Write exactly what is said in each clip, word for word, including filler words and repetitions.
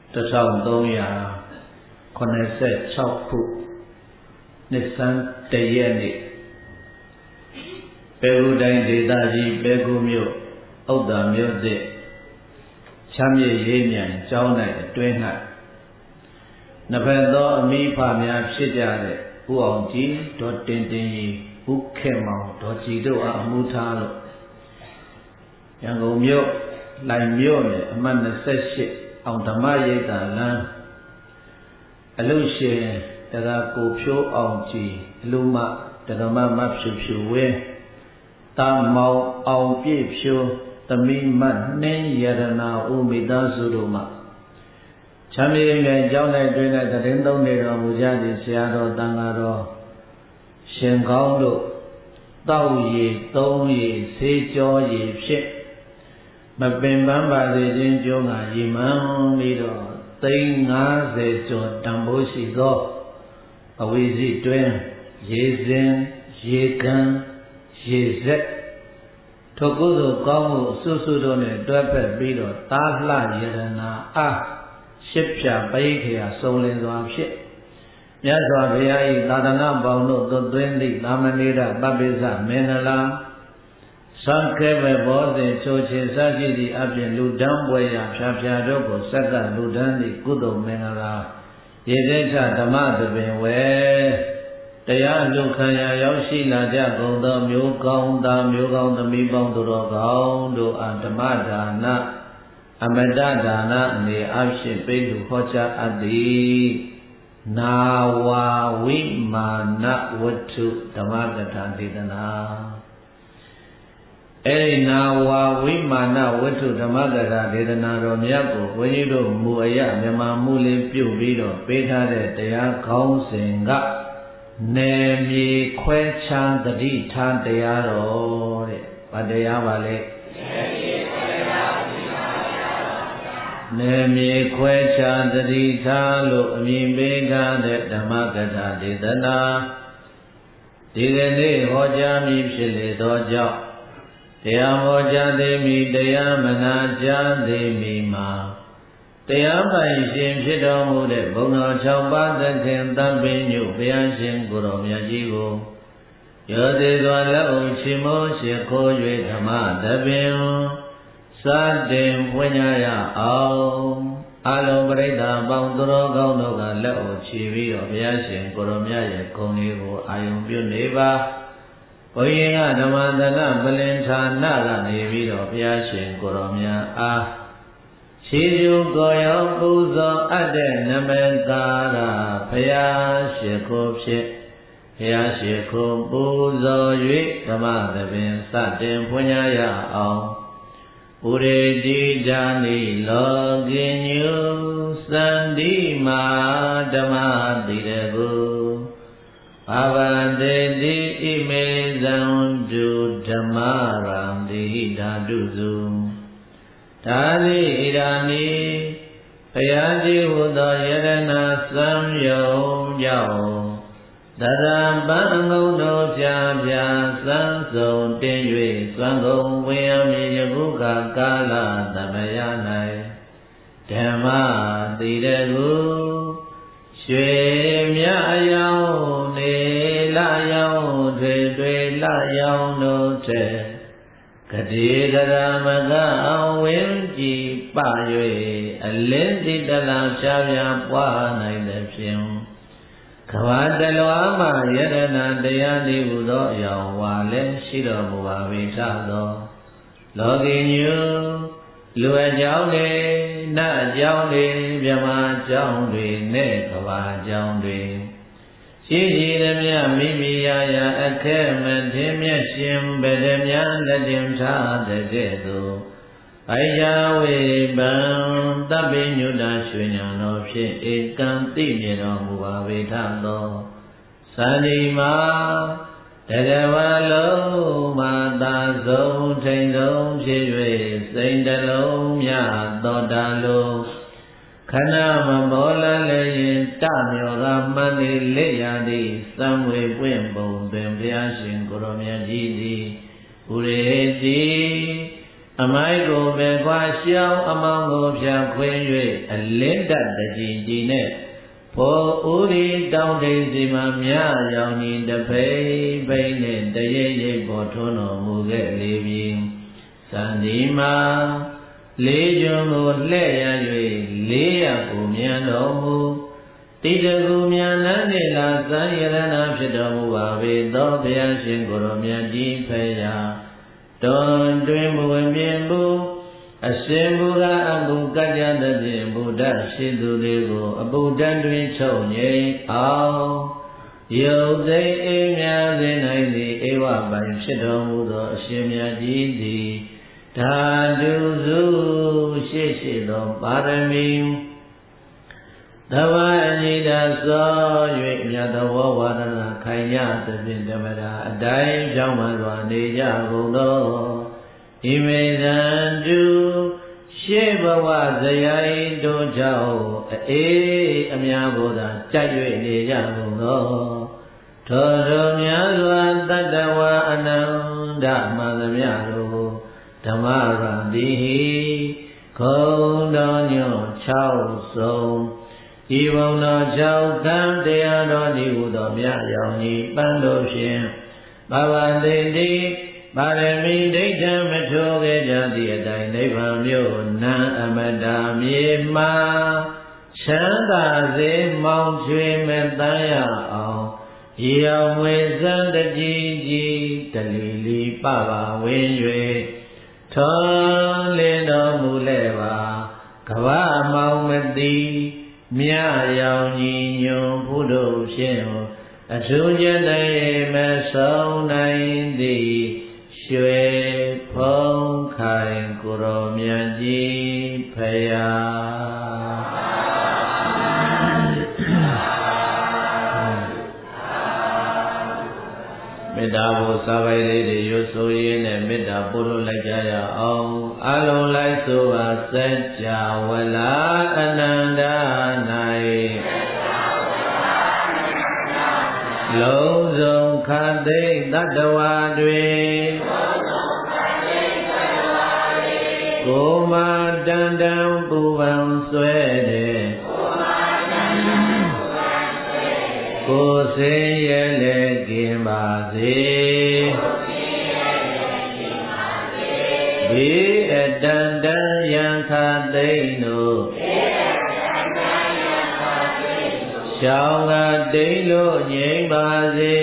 တစ်ထောင်သုံးရာခုနှစ်ဆယ့်ခြောက်ခုနှစ်ဆန်းတရက်နေ့ပဲခူးတိုင်းဒေသကြီးပဲခူးမြို့ဥဒ္ဒါမြို့သစ်ချမ်းမြေရေးမြန်ကျောင်း၌အတွင်း၌နှစ်ဖက်သောအမိဖများဖြစ်ကြတဲ့ဦးအောင်ကြည်ဒေါ်တင်တင်ကြီးဦးခေမောင်ဒေါ်ကြည်တို့အားအမှုထားလို့ရန်ကုန်မြို့လိုင်မြို့နယ်အမှတ်၂၈အောင်ဓမ္မရိပ်သာလမ်းအလုရှင်တရားကိုဖြိုးအောင်ကြည်အလူမတရားမမဖြူဖြူဝင်းတာမောင်အောင်ပြည့်ဖြိုးသမီးမနှင်းရတနာဦးမိသားစုတို့မှချမ်းမြေငယ်ကျောင်း၌တွင်တဲ့တရင်သုံးနေတော်မူကြသည့်ဆရာတော်တန်ဃာတော်ရှင်ကောင်းတို့တောက်ရည်သုံးရည်ဆေးကြောရည်ဖြင့်မပင်ပန်းပါစေခြင်းကျိုးငါရည်မှန်းပြီးတော့သိန်း၅၀ကျော်တန်ဖိုးရှိသောအဝိဇ္ဇိတွင်ရေစင်ရေကန်ရေဆက်ထိုကုသိုလ်ကောင်းမှုအစွတ်စွတ်တို့နဲ့တွဲဖက်ပြီးတော့တာလှယရနာအားရှစ်ဖြာပိခရာစုံလင်စွာဖြင့်မြတ်စွာဘုရား၏သာသနာပေါင်းတို့သွတ်သွင်းသည့်သာမဏေရပပိစမင်္ဂလာသံခေဘဘောဇဉ်ချိုချေစရှိသည့်အပြင်လူဒန်းပွဲရာဖြာဖြာတို့ကိုစက္ကလူဒန်းသည့်ကုသိုလ်မင်္ဂလာရေသေချဓမ္မသဘင်ဝဲတရားလူခံရာရောက်ရှိလာကြကုန်သောမျိုးကောင်းသားမျိုးကောင်းသမီးပေါင်းတို့တော်ကောင်းတို့အားဓမ္မဒါနအမတဒါနအနေအဖြစ်ပိလူဟောကြားအပ်သည်နာဝါဝိမာနဝတ္ထုဓမ္မကထာဒေသနာအဲဒီနာဝါဝိမာနဝတ္ထုဓမ္မကထာဒေသနာတော်မြတ်ကိုဘုန်းကြီးတို့မူအယမြန်မာမူလေးပြုပြီးတော့ပေးထားတဲ့တရားခေါင်းစဉ်ကနယ်မြေခွဲခြားသတိထားတရားတော်တဲ့ဗာတရားပါလေနယ်မြေခွဲခြားသတိထားတရားတော်နယ်မြေခွဲခြားသတိထားလို့အမည်ပေးထားတဲ့ဓမ္မကထာဒေသနာဒီကနေ့ဟောကြားမည်ဖြစ်လေသောကြောင့်တရားဟောကြားသိမည်တရားမနာကြားသိမည်မှာတရားပိုင်ရှင်ဖြစ်တော်မူတဲ့ဘုံတော်၆ပါးသခင်သဗ္ဗညုဘုရားရှင်ကိုယ်တော်မြတ်ကြီးကိုရောသေးစွာလက်အုပ်ချီးမွမ်းရှိခိုး၍ဓမ္မသဘင်စတင်ပွင့်ကြရအောင်အလုံးပရိသတ်ပေါင်းသူတော်ကောင်းတို့ကလက်အုပ်ချီပြီးတော့ဘုရားရှင်ကိုယ်တော်မြတ်ရဲ့ဂုဏ်လေးကိုအာယုံပြုနေပါဘုရင်ကဓမ္မသနပလင်ဌာနကနေပြီးတော့ဘုရားရှင်ကိုယ်တော်မြတ်အားခြေကျူကိုရောပူဇော်အပ်တဲ့နမကာရဘုရားရှိခိုးဖြစ်ဘုရားရှိခိုးပူဇော်၍ဓမ္မသဘင်စတင်ဖွင့်ရအောင်ပုရိတိဇာနိလောကိညုသန္တိမာဓမ္မတိရကုဘာဝတေတိဣမေဇံတုဓမ္မရံတိဓာတုစုဒါတိဣဒာနိဘုရားကြီးဟူသောယရဏစံယုံကြောင့်တရံပံငုံတို့ဖြာဖြာစံစုံတင်၍သွန်ကုန်ဝေယံမြေယခုခကာလသမယ၌ဓမ္မတိရကုရွှေမြအယောင်နေလယောင်တွေတွေလယောင်တို့ထက်ကတိကရမကအဝင်းကြည်ပ၍အလင်းတိတလာဖြာဖြာပွားနိုင်သည်ဖြင့်ကဘာတလွားမှယရဏတရားဒီဟူသောအယောင်ဝါလည်းရှိတော်မူပါ၏သာသောလောကီညုလူအကြောင်းတွေနတ်အကြောင်းတွေမြမအကြောင်းတွေနဲ့ကဘာအကြောင်းတွေရှိရှိသမျှမိမိရာရာအခဲမထင်မြတ်ရှင်ဗဒမြလက်တင်ထားတဲ့ကဲ့သို့ဘိုင်ယာဝေပံတပ္ပိညုတရွှေညာတော်ဖြင့်ဧကံသိမြင်တော်မူပါဝေထသောသန္တိမာတကဝလုံးမာသာဆုံးထိန်ဆုံးဖြစ်၍စိန်တလုံးမြသောတာလုံးခဏမမောလလည်းရင်တမြောကမှန်နေလက်ရသည်သံဝေပွင့်ပုံပင်ဘုရားရှင်ကိုရောမြတ်ကြီးသည်ဥရေတိအမိုက်ကိုပဲခွာရှောင်းအမောင်းကိုဖြန့်ခွင်း၍အလင်းတတ်တကြီးကြီးနဲ့ဘောဥရီတောင်းတိန်စီမှာမြရောင်ကြီးတဖိတ်ဖိတ်နဲ့တရိပ်ရိပ်ပေါ်ထွန်းတော်မူခဲ့လေပြီစံဒီမှာလေးကျွန်းကိုလှဲ့ရ၍လေးရကိုမြန်တော်မူတိတကူမြန်လန်းနေလာစံရဏဖြစ်တော်မူပါပေသောဘုရားရှင်ကိုယ်တော်မြတ်ကြီးဖေရာတွန်တွင်မဝင်ပြင်းဘူးအရှင်ဘုရားအဘုကကြတဲ့ဖြင့်ဘုဒ္ဓရှိသူတွေကိုအဘုဒ္ဓတွင်ချုပ်ငြိမ်အောင်ယုတ်သိအေးများစေနိုင်သည့်ဧဝပိုင်ဖြစ်တော်မူသောအရှင်မြတ်ကြီးသည်ဓာတုစုရှိရှိသောပါရမီသဘာအနိဒာသော၍မြတ်သောဝါဒနာခိုင်ရသဖြင့်ဓမ္မတာအတိုင်းကြောင်းမှစွာနေကြကုန်သောဣမေသံတုရှေးဘဝဇယိတို့ကြောင့်အေးအများဘုရားကြိုက်၍နေကြကုန်သောထိုတို့များစွာတတ္တဝါအနန္တမှန်သမျှတို့ဓမ္မရံတိခုံတော်ညွန့်၆ဆုံးဤဘုံတော်၆ခံတရားတော်ဒီဟုသောမြတ်ရောင်ကြီးပန်းတို့ဖြင့်ဘဝတိတိပါရမီဒိဋ္ဌံမထိုးခဲ့ကြသည့်အတိုင်းနိဗ္ဗာန်မြို့နံအမတာမြေမှာချမ်းသာစေမောင်ချွေမတန်းရအောင်ရောင်ဝေစံတကြီးကြီးတလီလီပပဝင်း၍ထွန်းလင်းတော်မူလဲပါကဗမောင်မတိမြရောင်ကြီးညွန်ဘုဒ္ဓဖြင့်အထူးကျင့်နိုင်မဆုံးနိုင်သည်ရွှေဖုံးခိုင်ကိုရောမြတ်ကြီးဖရာမေတ္တာဘုစာပိုင်လေးတွေရွတ်ဆိုရင်းနဲ့မေတ္တာပို့လို့လိုက်ကြရအောင်အလုံးလိုက်ဆိုပါစัจ जा ဝလာအနန္တ၌လုံးစုံခတ်သိမ့်တတ္တဝါတွေကိုမတန်တန်ပူပန်ဆွဲတဲ့ကိုယ်စင်ရဲ့လည်းကင်းပါစေဒီအတန်တန်ယံခသိမ့်တို့ရှောင်းကတိတ်လို့ငြိမ်ပါစေ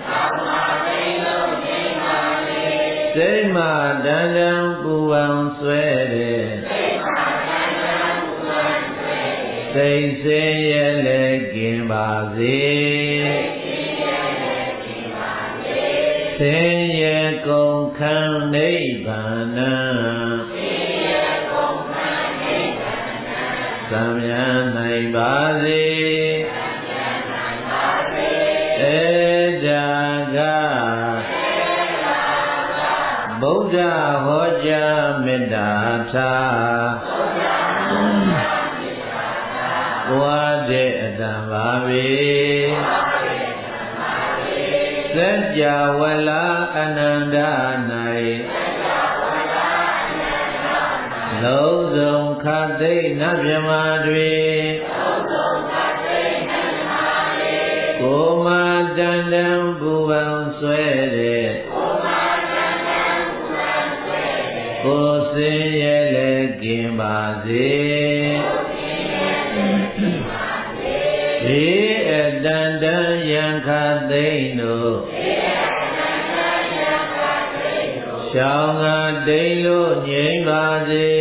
စိတ်မှတန်တန်ပူပန်ဆွဲတဲ့စိတ်စင်ရဲ့လည်းကင်းပါစေဆင်းရဲကုန်ခန်းနိဗ္ဗာန်သံမြာနိုင်ပါစေဧဒါကဗုဒ္ဓဟောကြားမေတ္တာထားဝါတဲ့အတံပါပေစัจ जा ဝလာအနန္တ၌လုံးစုံခတ်သိမ့်နတ်မြမတွေကိုမတန်တန်ပူပန်ဆွဲတဲ့ကိုယ်စင်ရဲ့လည်းကင်းပါစေဒီအတန်တန်ယံခသိမ့်တို့ရှောင်းကတိတ်လို့ငြိမ်ပါစေ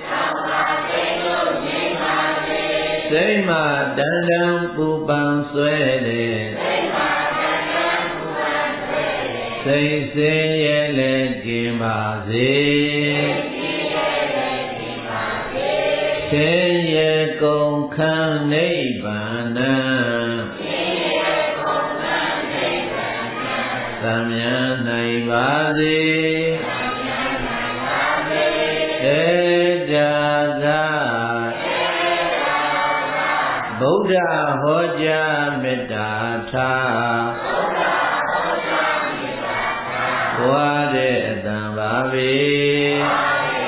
စိတ်မှတန်တန်ပူပန်ဆွဲတဲ့စိတ်စင်ရဲ့လည်းကင်းပါစေဆင်းရဲကုန်ခန်းနိဗ္ဗာန်သံမြာနိုင်ပါစေဧဒါကဗုဒ္ဓဟောကြားမေတ္တာထားဝါတဲ့အတံပါပေ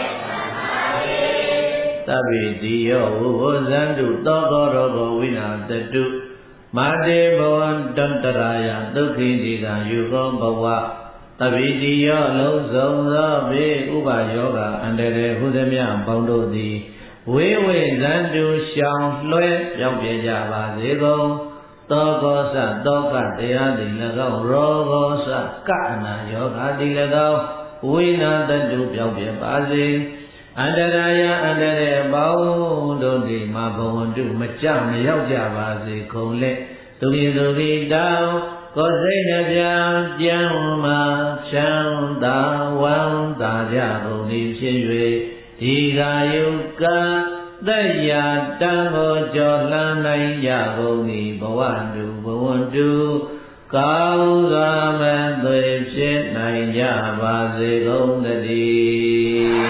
သဗ္ဗေတိယောဝုဝဇန္တုသောကောရောဂောဝိနာတတုမာတေဘဝံတန္တရာယဒုက္ခိတိကယူကောဘဝသဗ္ဗေတိယောလုံးစုံသောဘေးဥပါယောဂအန္တရေဟုသမျှပေါင်းတို့သည်ဝေဝေဇန္တုရှောင်လွှဲပြောင်းပြကြပါစေကုန်သောကောသသောကတရားသည်၎င်းရောဂောသကအနာယောဂသည်၎င်းဝိနာတတုပြောင်းပြပါစေအန္တရာယအန္တရေပေါင်းတို့သည်မဘဝန္တုမကြမရောက်ကြပါစေကုန်လေသူရင်သူပိတောင်းကိုယ်စိတ်နှပြပြမ်းမှချမ်းသာဝမ်းသာကြကုန်သည်ဖြစ်၍ဒီကာယုကသက်ရတံကိုကြော်လှမ်းနိုင်ကြကုန်သည်ဘဝတုဘဝတုကောင်းစွာမသွေဖြစ်နိုင်ကြပါစေကုန်သတည်း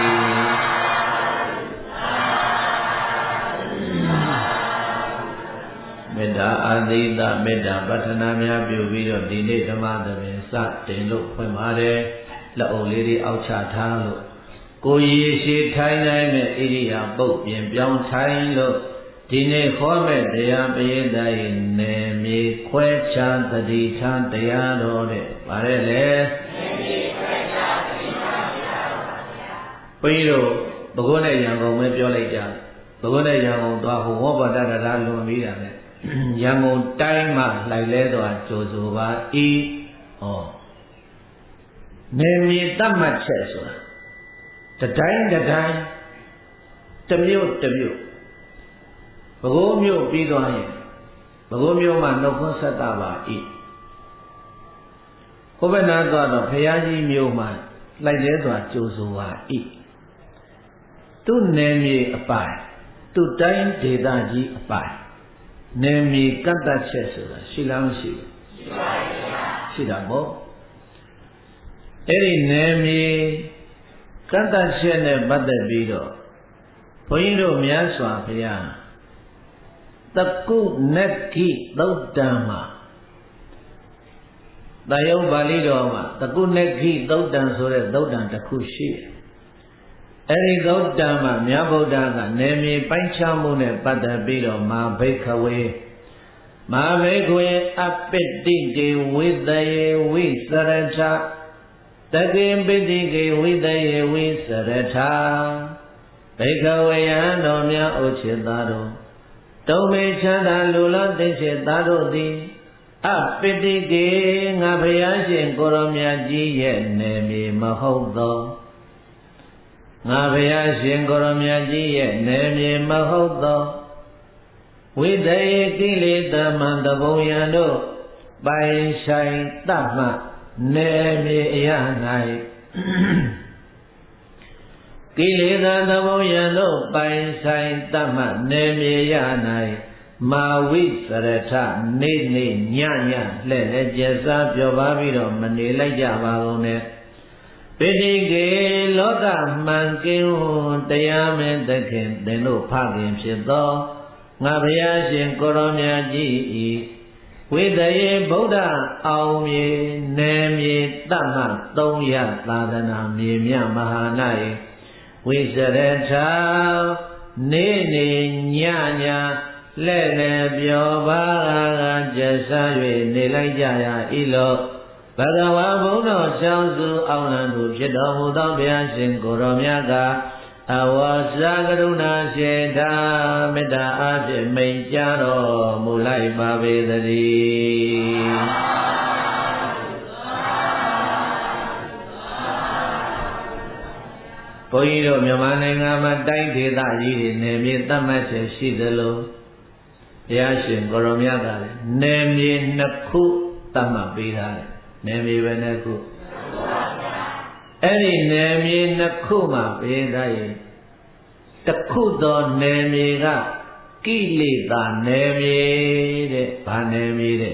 မေတ္တာအာသီတမေတ္တာပဋ္ဌနာများပြုပြီးတော့ဒီနေ့ဓမ္မသဘင်စတင်လို့ဖွင့်ပါတယ်လက်အုပ်လေးတွေအောက်ချထားလို့ကိုယ်ရည်ရှိထိုင်နိုင်မဲ့ဣရိယာပုတ်ပြင်ပြောင်းထိုင်လို့ဒီနေ့ခေါ်မဲ့တရားပရိသတ်ရဲ့နယ်မြေခွဲခြားသတိထားတရားတော်တဲ့ဗါရဲလေနယ်မြေခွဲခြားသတိထားတရားတော်ပါဗျာဘုန်းကြီးတို့ဘုရားနဲ့ရန်ကုန်ပဲပြောလိုက်ကြဘုရားနဲ့ရန်ကုန်သွားဟိုဝေါ်ပါတတရာလွန်ပြီးတာနဲ့ရန်ကုန်တိုင်းမှာလိုက်လဲသွားကြိုဆိုပါဤဩနယ်မြေတတ်မှတ်ချက်ဆိုတာတတိုင်းတတိုင်းတမြို့တမြို့ဘဂိုးမြို့ပြီးသွားရင်ဘဂိုးမြို့မှာနှုတ်ခွန်းဆက်တာပါဤဟိုဘက်နာသွားတော့ဘုရားကြီးမြို့မှာလိုက်လဲသွားကြိုဆိုပါဤသူ့နယ်မြေအပိုင်သူ့တိုင်းဒေသကြီးအပိုင်နယ်မြေကန့်တတ်ချက်ဆိုတာရှိလားမရှိဘူးရှိပါဗျာရှိတာပေါ့အဲ့ဒီနယ်မြေကန့်တတ်ချက်နဲ့ပတ်သက်ပြီးတော့ဘုန်းကြီးတို့မြတ်စွာဘုရားတကုနက္ခိသုတ်တံမှာတယုတ်ပါဠိတော်မှာတကုနက္ခိသုတ်တံဆိုတဲ့သုတ်တံတစ်ခုရှိတယ်အဲ့ဒီသုတ်တံမှာမြတ်ဗုဒ္ဓကနယ်မြေပိုင်းခြားမှုနဲ့ပတ်သက်ပြီးတော့မာဘိက္ခဝေမာဘိက္ခဝေအပိတိကေဝိတယေဝိစရထတကိပိတိကေဝိတယေဝိစရထဘိက္ခဝေယံတော်များဥချစ်သားတို့တုံမေချမ်းသာလူလောသိချစ်သားတို့သည်အပိတိကေငါဘုရားရှင်ကိုရောမြတ်ကြီးရဲ့နယ်မြေမဟုတ်သောငါဘုရားရှင်ကိုရောမြတ်ကြီးရဲ့နယ်မြေမဟုတ်သောဝိတယေကိလေသာမံတဘုံယံတို့ပိုင်ဆိုင်တတ်မှနယ်မြေအရ၌ကိလေသာသဘောယံတို့ပိုင်ဆိုင်တတ်မှနယ်မြေရ၌မာဝိစရထနေနေညညလှဲ့လဲကျစားပြောပါပြီးတော့မနေလိုက်ကြပါကုန်နဲ့ပိဋိကေလောကမှန်ကင်းတရားမင်းသခင်သင်တို့ဖခင်ဖြစ်သောငါဘုရားရှင်ကိုရောမြတ်ကြီးဤဝိတယေဗုဒ္ဓအောင်မြေနယ်မြေတတ်မှသုံးရသာသနာမြေမြမဟာနာ၏ဝိစရထနေနေညညလဲ့လဲပြောပါကကျဆာ၍နေလိုက်ကြရဤလောဘဂဝါဘုန်းတော်ကျောင်းစုအောင်လံသူဖြစ်တော်မူသောဘုရားရှင်ကိုရောမြတ်ကအဝါစာကရုဏာစေတာမေတ္တာအားဖြင့်မိန်ကြားတော်မူလိုက်ပါပေသတည်းဘုန်းကြီးတို့မြန်မာနိုင်ငံမှာတိုင်းဒေသကြီးတွေနယ်မြေသတ်မှတ်ချက်ရှိသလိုဘုရားရှင်ကိုရောမြတ်ကလည်းနယ်မြေနှစ်ခုသတ်မှတ်ပေးထားတယ်နယ်မြေပဲနှစ်ခုအဲ့ဒီနယ်မြေနှစ်ခုမှာပေးထားရင်တစ်ခုသောနယ်မြေကကိလေသာနယ်မြေတဲ့ဘာနယ်မြေတဲ့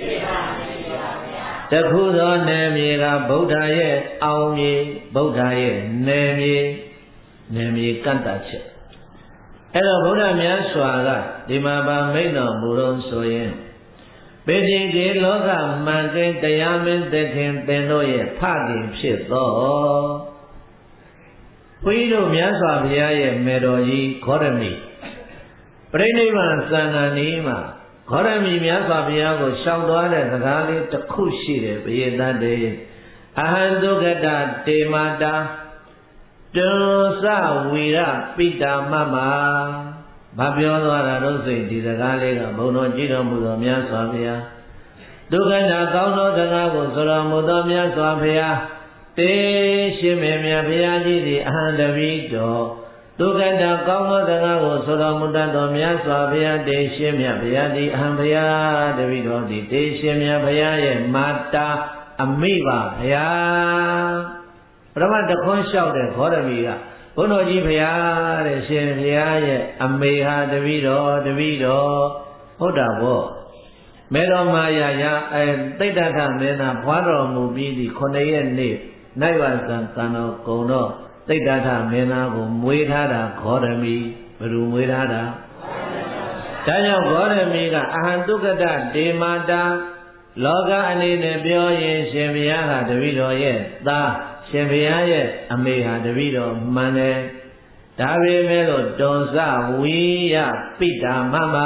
တစ်ခုသောနယ်မြေကဗုဒ္ဓရဲ့အောင်မြေဗုဒ္ဓရဲ့နယ်မြေနယ်မြေကန့်တတ်ချက်အဲ့တော့ဗုဒ္ဓမြတ်စွာကဒီမှာဗာမိန့်တော်မူတော့ဆိုရင်ပေတိကေလောကမှန်ကင်းတရားမင်းသခင်သင်တို့ရဲ့ဖခင်ဖြစ်သောဘုန်းကြီးတို့မြတ်စွာဘုရားရဲ့မေတော်ကြီးဂေါရမီပြိဋိဘံသံဃာနီးမှာဂေါရမီမြတ်စွာဘုရားကိုရှောက်သွားတဲ့စကားလေးတစ်ခုရှိတယ်ပရိသတ်တွေအဟံတုဂတတေမာတာတုသဝီရပိတာမမဘာပြောသွားတာတော့စိတ်ဒီစကားလေးကဘုံတော်ကြည်တော်မူသောမြတ်စွာဘုရားဒုက္ခနာကောင်းသောစကားကိုဆိုတော်မူသောမြတ်စွာဘုရားတေရှင်မေမြတ်ဘုရားကြီးသည်အဟံတပိတော်ဒုက္ခနာကောင်းသောစကားကိုဆိုတော်မူတတ်သောမြတ်စွာဘုရားတေရှင်မြတ်ဘုရားသည်အဟံဘုရားတပိတော်သည်တေရှင်မြတ်ဘုရားရဲ့မာတာအမိပါဘုရားပရမတခွန်းလျှောက်တဲ့ဂေါရမီကဘုန်းတော်ကြီးဘုရားတဲ့ရှင်ဘုရားရဲ့အမေဟာတပိတော်တပိတော်ဟုတ်တာဗောမေတော်မာယာယအဲတိဋ္ဌထမင်းသားဘွားတော်မူပြီးဒီခုနှစ်ရက်နေ့နိုင်ဝဇံကံတော်ကုံတော့တိဋ္ဌထမင်းသားကိုမွေးထားတာဂေါရမီဘယ်လိုမွေးထားတာဒါကြောင့်ဂေါရမီကအဟံတုကတဒေမာတာလောကအနေနဲ့ပြောရင်ရှင်ဘုရားဟာတပိတော်ရဲ့သားရှင်ဘုရားရဲ့အမေဟာတပိတော်မှန်တယ်ဒါပေမဲ့လို့တွန်စဝီယပိတာမမ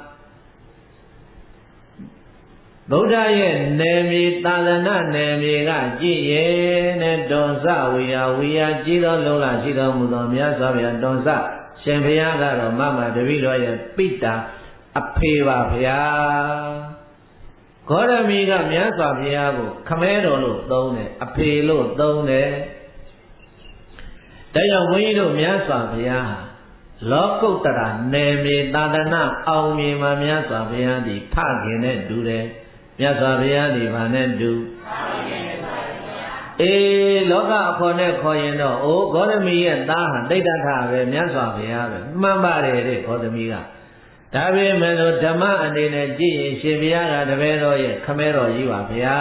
ဗုဒ္ဓရဲ့နယ်မြေသာသနာနယ်မြေကကြည်ရဲ့နဲ့တွန်စဝီယဝီယကြည်တော်လုံးလာရှိတော်မူသောမြတ်စွာဘုရားတွန်စရှင်ဘုရားကတော့မမတပိတော်ရဲ့ပိတာအဖေပါဘုရားဂေါရမီကမြတ်စွာဘုရားကိုခမဲတော်လို့သုံးတယ်အဖေလို့သုံးတယ်ဒါကြောင့်ဘုန်းကြီးတို့မြတ်စွာဘုရားလောကုတ္တရာနယ်မြေသာသနာအောင်မြေမှာမြတ်စွာဘုရားဒီဖခင်နဲ့တူတယ်မြတ်စွာဘုရားဒီဘာနဲ့တူအေးလောကအခေါ်နဲ့ခေါ်ရင်တော့အိုးဂေါရမီရဲ့သားဟာတိဋ္ဌထပဲမြတ်စွာဘုရားပဲမှန်ပါတယ်တဲ့ဂေါရမီကဒါပေမဲ့လို့ဓမ္မအနေနဲ့ကြည့်ရင်ရှင်ဘုရားကတပည့်တော်ရဲ့ခမဲတော်ကြီးပါဗျာ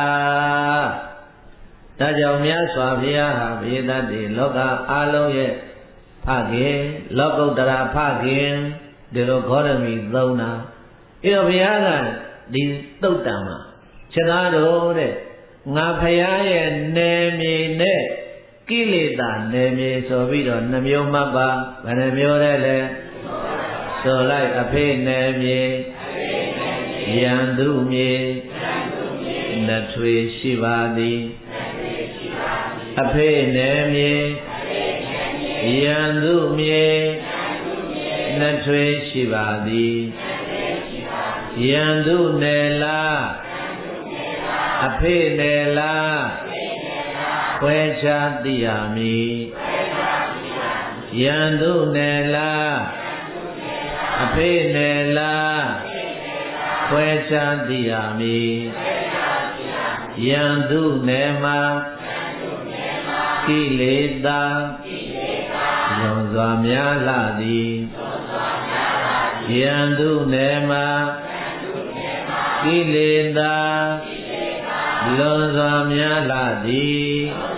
ဒါကြောင့်မြတ်စွာဘုရားဟာဘိသတ္တိလောကအားလုံးရဲ့ဖခင်လောကုတ္တရာဖခင်ဒီလိုဂေါရမီသုံးတာအဲ့တော့ဘုရားကဒီသုတ်တံမှာခြေသားတော်တဲ့ငါဘုရားရဲ့နယ်မြေနဲ့ကိလေသာနယ်မြေဆိုပြီးတော့နှမျိုးမှတ်ပါဘယ်နှမျိုးလဲလဲဆိုလိုက်အဖေနယ်မြေယံသူမြေနထွေရှိပါသည်အဖေနယ်မြေယံသူမြေနထွေရှိပါသည်ယံသူနယ်လားအဖေနယ်လားခွဲခြားသိရမည်ယံသူနယ်လားအဖေနယ်လားခွဲခြားသိရမည်ယံသူနယ်မှာကိလေသာလွန်စွာများလာသည်ယံသူနယ်မှာကိလေသာလွန်စွာများလာသည်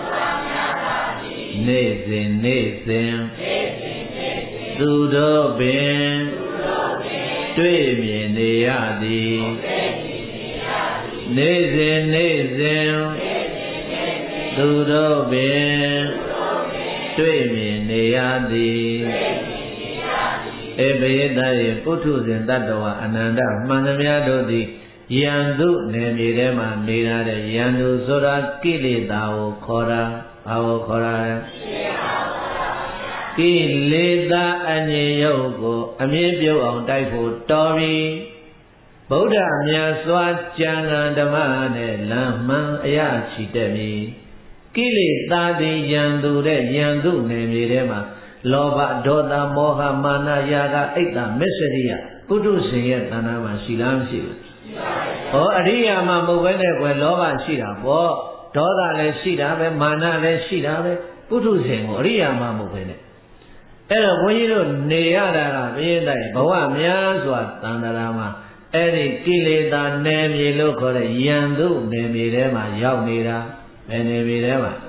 နေ့စဉ်နေ့စဉ်သူတို့ပင်တွေ့မြင်နေရသည်နေ့စဉ်နေ့စဉ်သူတို့ပင်တွေ့မြင်နေရသည်ဧဘိတယေပုထုဇဉ်တတ္တဝအနန္တမှန်သမျှတို့သည်ယံသူနယ်မြေထဲမှာနေရတဲ့ယံသူဆိုတာကိလေသာကိုခေါ်တာဘာကိုခေါ်တာလဲကိလေသာအငြိယုတ်ကိုအမြင့်ပြုတ်အောင်တိုက်ဖို့တော်ပြီဗုဒ္ဓမြတ်စွာကျမ်းဂန်ဓမ္မနဲ့လမ်းမှန်အရာချီတက်ပြီကိလေသာသည်ယံသူတဲ့ယံသူနယ်မြေထဲမှာလောဘဒေါသမောဟမာနယာကအိတ်တမစ္စရိယပုထုဇဉ်ရဲ့တဏ္ဍာမှာရှိလားမရှိဘူးဟောအရိယာမှာမဟုတ်ဘဲနဲ့ကွယ်လောဘရှိတာပေါ့ဒေါသလည်းရှိတာပဲမာနလည်းရှိတာပဲပုထုဇဉ်ကိုအရိယာမှာမဟုတ်ဘဲနဲ့အဲ့တော့ဘုန်းကြီးတို့နေရတာကဘိသိက်ဘဝများစွာတန်တရာမှာအဲ့ဒီကိလေသာနယ်မြေလို့ခေါ်တဲ့ယံသူနယ်မြေထဲမှာရောက်နေတာဘယ်နယ်မြေထဲမှာ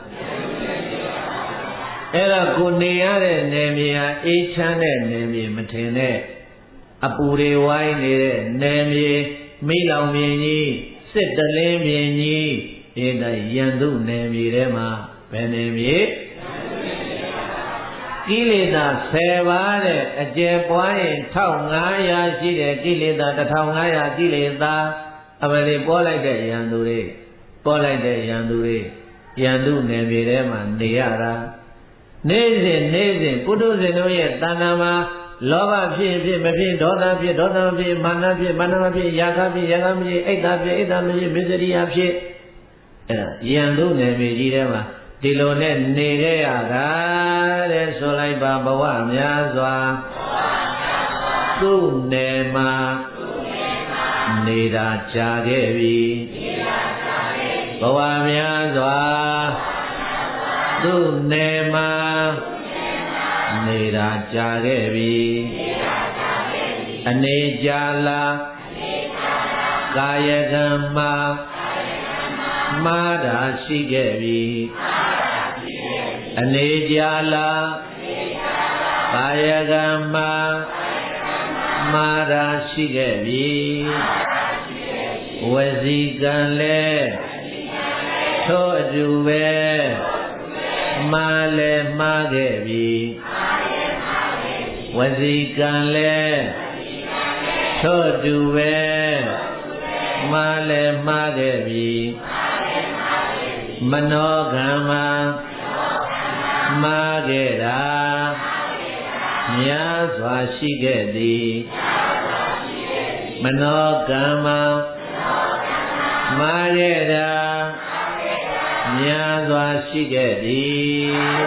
အဲ့တော့ကိုနေရတဲ့နယ်မြေဟာအေးချမ်းတဲ့နယ်မြေမထင်နဲ့အပူတွေဝိုင်းနေတဲ့နယ်မြေမိလောင်မြေကြီးစစ်တလင်းမြေကြီးဒီတိုင်းယံသူနယ်မြေထဲမှာဘယ်နယ်မြေကိလေသာဆယ်ပါးတဲ့အကျယ်ပွားရင်တစ်ထောင်ငါးရာရှိတဲ့ကိလေသာတစ်ထောင်ငါးရာကိလေသာအမလေးပေါ်လိုက်တဲ့ယန္တုတွေပေါ်လိုက်တဲ့ယန္တုတွေယန္တုနယ်မြေထဲမှာနေရတာနေ့စဉ်နေ့စဉ်ပုထုဇဉ်တို့ရဲ့တဏ္ဍာမှာလောဘဖြစ်ဖြစ်မဖြစ်ဒေါသဖြစ်ဒေါသမဖြစ်မာနဖြစ်မာနမဖြစ်ယာကဖြစ်ယာကမဖြစ်အိတ်တာဖြစ်အိတ်တာမဖြစ်မစ္စရိယဖြစ်အဲဒါယန္တုနယ်မြေကြီးထဲမှာဒီလိုနဲ့နေခဲ့ရတာတဲ့ဆိုလိုက်ပါဘဝများစွာသူ့နယ်မှာနေတာကြာခဲ့ပြီဘဝများစွာသူ့နယ်မှာနေတာကြာခဲ့ပြီအနေကြာလာကာယကံမှာမာတာရှိခဲ့ပြီအနေကြာလာကာယကံမှာမာတာရှိခဲ့ပြီဝစီကံလည်းထို့အတူပဲမာလည်းမှားခဲ့ပြီဝစီကံလည်းထို့အတူပဲမာလည်းမှားခဲ့ပြီမနောကံမှာမှားခဲ့တာများစွာရှိခဲ့သည်မနောကံမှာမှားခဲ့တာများစွာရှိခဲ့သည်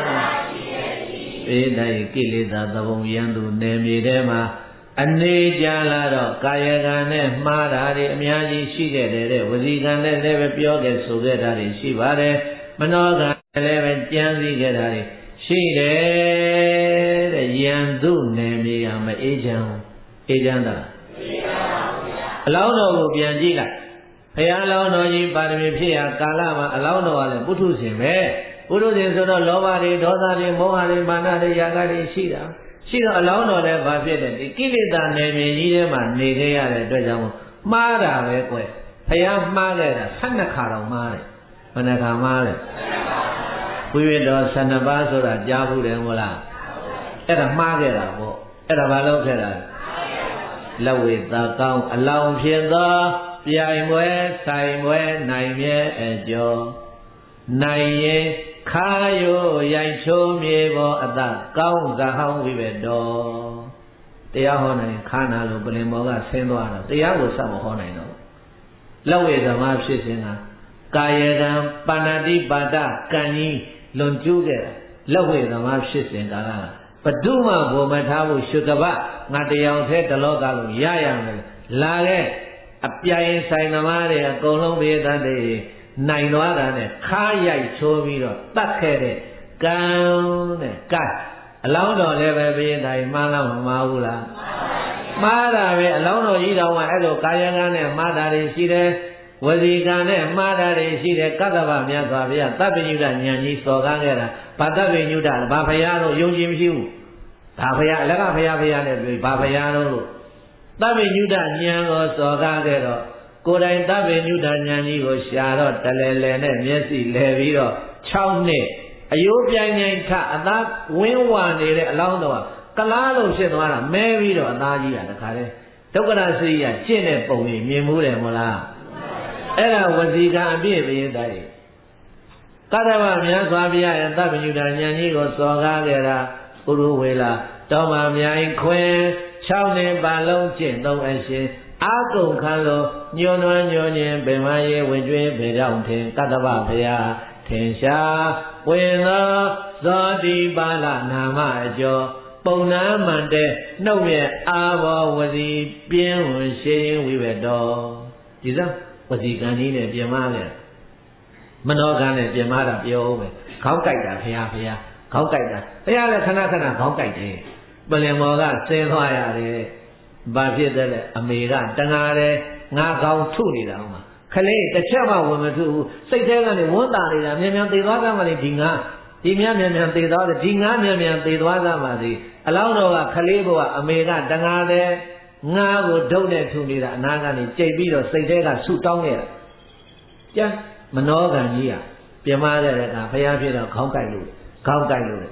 အေးတိုင်းကိလေသာသဘုံယန္တုနယ်မြေထဲမှာအနေကြာလာတော့ကာယကံနဲ့မှားတာတွေအများကြီးရှိခဲ့တယ်တဲ့ဝစီကံနဲ့လည်းပဲပြောခဲ့ဆိုခဲ့တာတွေရှိပါတယ်မနောကံလည်းပဲကြံစည်ခဲ့တာတွေရှိတယ်တဲ့ယန္တုနယ်မြေကမအေးချမ်းအေးချမ်းတာအေးချမ်းပါဗျာအလောင်းတော်ကိုပြန်ကြည့်လိုက်ဘုရားအလောင်းတော်ကြီးပါရမီဖြစ်ရာကာလမှာအလောင်းတော်ကလည်းပုထုဇဉ်ပဲပုထုဇဉ်ဆိုတော့လောဘတွေဒေါသတွေမောဟတွေမာနတွေယာကတွေရှိတာရှိတော့အလောင်းတော်လည်းဘာဖြစ်လဲဒီကိလေသာနယ်မြေကြီးထဲမှာနေခဲ့ရတဲ့အတွက်ကြောင့်မှားတာပဲကွယ်ဘုရားမှားခဲ့တာဆယ်နှစ်ခါတော့မှားတယ်ဘယ်နှခါမှားလဲဘုရားတော်ဆယ်နှစ်ပါးဆိုတာကြားဘူးတယ်မို့လားအဲ့ဒါမှားခဲ့တာပေါ့အဲ့ဒါဘာလို့ခဲ့တာလက်ဝေသာကောင်းအလောင်းဖြစ်သောပြိုင်ပွဲဆိုင်ပွဲနိုင်မြဲအကျော်နိုင်ရင်ခါရိုးရိုက်ချိုးမြေပေါ်အသက်ကောင်းဇဟောင်းဝိဘတော်တရားဟောနိုင်ခါနာလို့ပလင်မောကဆင်းသွားတော့တရားကိုစမဟောနိုင်တော့လက်ဝေသမားဖြစ်စဉ်ကကာယကံပါဏာတိပါဒကံကြီးလွန်ကျူးခဲ့လက်ဝေသမားဖြစ်စဉ်ကဘဒုမှဘုံမထားဖို့ရှုကပငါတရားထဲတလောကလုံးရရမယ်လာခဲ့အပြိုင်ဆိုင်သမားတွေအကုန်လုံးဘေးသတ်တွေနိုင်သွားတာနဲ့ခါရိုက်ချိုးပြီးတော့တတ်ခဲ့တဲ့ကံတဲ့ကဲအလောင်းတော်လည်းပဲဘေးတိုင်းမှားလားမမှားဘူးလားမှားတာပဲအလောင်းတော်ကြီးတော်ကအဲ့လိုကာယကံနဲ့မှားတာတွေရှိတယ်ဝစီကံနဲ့မှားတာတွေရှိတယ်ကတ္တဗမြတ်စွာဘုရားသဗ္ဗညုတဉာဏ်ကြီးစော်ကားခဲ့တာဘာသဗ္ဗညုတဘာဘုရားတို့ယုံကြည်မရှိဘူးဘာဘုရားအလကဘုရားဘုရားနဲ့ပြောဘာဘုရားတို့လို့သဗ္ဗညုတဉာဏ်ကိုစော်ကားခဲ့တော့ကိုယ်တိုင်သဗ္ဗညုတဉာဏ်ကြီးကိုရှာတော့တလဲလဲနဲ့မျက်စိလဲပြီးတော့၆နှစ်အယိုးပြိုင်ပြိုင်ထအသားဝင်းဝါနေတဲ့အလောင်းတော်ကလားလို့ဖြစ်သွားတာမဲပြီးတော့အသားကြီးကတခါတည်းဒုက္ခရစိရိယကျင့်တဲ့ပုံကြီးမြင်မှုတယ်မလားအဲ့ဒါဝစီကံအပြည့်ပေးတိုင်းကတ္တဗမြတ်စွာဘုရားရဲ့သဗ္ဗညုတဉာဏ်ကြီးကိုစော်ကားခဲ့တာဥရဝေလာတောမှာမြိုင်ခွင်၆နှစ်ပါလုံးကျင့်သုံးအရှင်အာကုန်ခံလို့ညွန်နွမ်းညွန်ခြင်းပင်မရေဝင်ကျွေးပေကြောင့်ထင်ကတ္တဗဘုရားထင်ရှားဝင်သောဇောတိပါဠနာမအကျော်ပုံနာမှန်တဲ့နှုတ်ရဲ့အာဘောဝစီပြင်းဝင်ရှင်းဝိဘတော်ဒီစဝစီကံကြီးနဲ့ပြင်မလဲမနောကံနဲ့ပြင်မတာပြောဦးမယ်ခေါင်းကြိုက်တာဘုရားဘုရားခေါင်းကြိုက်တာဘုရားလည်းခဏခဏခေါင်းကြိုက်တယ်ပလင်မော်ကဆင်းသွားရတယ်ဘာဖြစ်တယ်လဲအမေကတငါတယ်ငါကောင်းထုနေတာဟောမှာခလေးတစ်ချက်မှဝင်မထုဘူးစိတ်ထဲကနေဝန်းတာနေတာမြန်မြန်သေသွားကြမှာလေဒီငါဒီမြန်မြန်မြန်သေသွားတယ်ဒီငါမြန်မြန်သေသွားကြမှာစီအလောင်းတော်ကခလေးဘဝအမေကတငါတယ်ငါကိုဒုတ်နဲ့ထုနေတာအနာကနေကြိတ်ပြီးတော့စိတ်ထဲကဆူတောင်းနေတာကျန်မနောကံကြီးကပြမတဲ့ကဘုရားဖြစ်တော့ခေါင်းကြိုက်လို့ခေါင်းကြိုက်လို့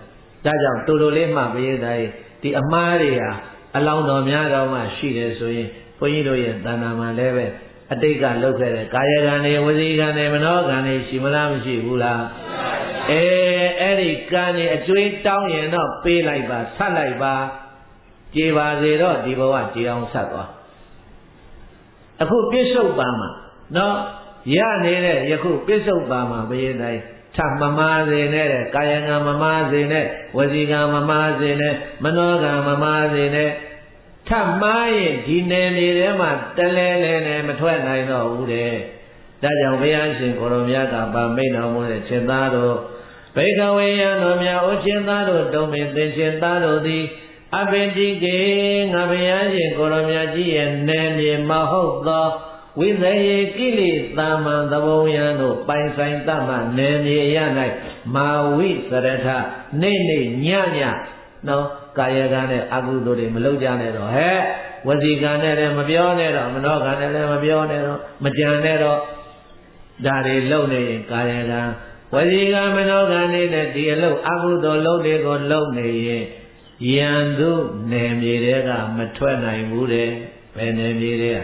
ဒါကြောင့်တူတူလေးမှပရိသတ်ဒီအမှားတွေဟာအလောင်းတော်များတော်မှရှိတယ်ဆိုရင်ဘုန်းကြီးတို့ရဲ့တဏ္ဍာမှာလည်းပဲအတိတ်ကလုပ်ခဲ့တဲ့ကာယကံတွေဝစီကံတွေမနောကံတွေရှိမလားမရှိဘူးလားအဲအဲ့ဒီကံတွေအကျွေးတောင်းရင်တော့ပေးလိုက်ပါဆက်လိုက်ပါကြည်ပါစေတော့ဒီဘဝကြည်အောင်ဆက်သွားအခုပြစ္ဆုတ်ပံမှာနော်ရနေတဲ့ယခုပြစ္ဆုတ်ပံမှာဘယင်းတိုင်းထမမာစေနဲ့တဲ့ကာယကံမမာစေနဲ့ဝစီကံမမာစေနဲ့မနောကံမမာစေနဲ့ထမားရင်ဒီနယ်မြေထဲမှာတလဲလဲနဲ့မထွက်နိုင်တော့ဘူးတဲ့ဒါကြောင့်ဘုရားရှင်ကိုရောမြတ်ကဗာမိတ်တော်မူတဲ့ရှင်သားတို့ဘိကဝေယံတော်များအိုရှင်သားတို့တုံးပင်သင်ရှင်သားတို့သည်အပင်တိကေငါဘုရားရှင်ကိုရောမြတ်ကြီးရဲ့နယ်မြေမဟုတ်သောဝိသေယကိလေသာမန်သဘုံယံတို့ပိုင်ဆိုင်တတ်မှနယ်မြေရ၌မာဝိစရထနေနေညညနော်ကာယကံနဲ့အကုသိုလ်တွေမလုပ်ကြနဲ့တော့ဟဲ့ဝစီကံနဲ့လည်းမပြောနဲ့တော့မနောကံနဲ့လည်းမပြောနဲ့တော့မကြံနဲ့တော့ဒါတွေလုပ်နေရင်ကာယကံဝစီကံမနောကံတွေနဲ့ဒီအလုပ်အကုသိုလ်လုပ်တွေကိုလုပ်နေရင်ယံသူနယ်မြေတွေကမထွက်နိုင်ဘူးတဲ့ဘယ်နယ်မြေတွေက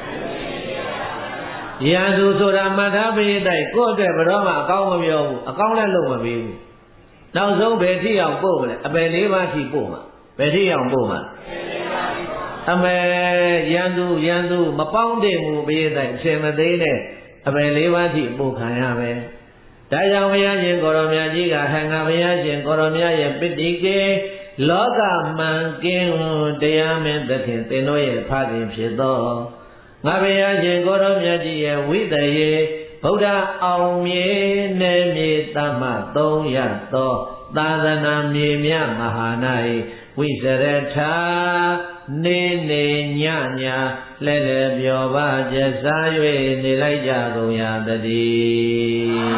ယံသူဆိုတာမထာပိတိုက်ကိုယ့်အတွက်ဘယ်တော့မှအကောင်းမပြောဘူးအကောင်းလည်းလုပ်မပေးဘူးနောက်ဆုံးဘယ်ထိအောင်ပို့မလဲအပယ်လေးပါးထိပို့မှာဘယ်ထိအောင်ပို့မှာအမေယံသူယံသူမပေါင်းတဲ့မူပိတိုက်အရှင်မသေးနဲ့အပယ်လေးပါးထိပို့ခံရမယ်ဒါကြောင့်ဘုရားရှင်ကိုရောမြတ်ကြီးကဟံငါဘုရားရှင်ကိုရောမြတ်ရဲ့ပိဋိကေလောကမှန်ကင်းတရားမင်းသခင်သင်တို့ရဲ့ဖခင်ဖြစ်သောငါဘုရားရှင်ကိုရောမြတ်ကြီးရဲ့ဝိတယေဗုဒ္ဓအောင်မြေနေမြေတမသုံးရသောသာသနာမြေမြမဟာနာ၏ဝိစရထာနေနေညညလဲလဲပြောပါကျစား၍နေလိုက်ကြကုန်ရတည်း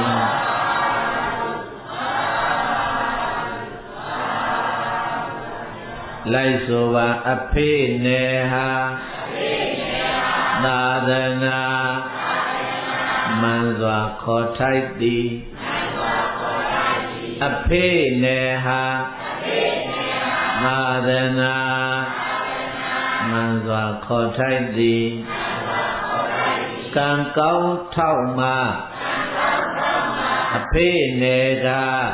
လိုက်ဆိုပါအဖေနေဟာသာသနာမှန်စွာခေါ်ထိုက်သည်အဖေနေဟာသာသနာမှန်စွာခေါ်ထိုက်သည်ကံကောင်းထောက်မှအဖေနေက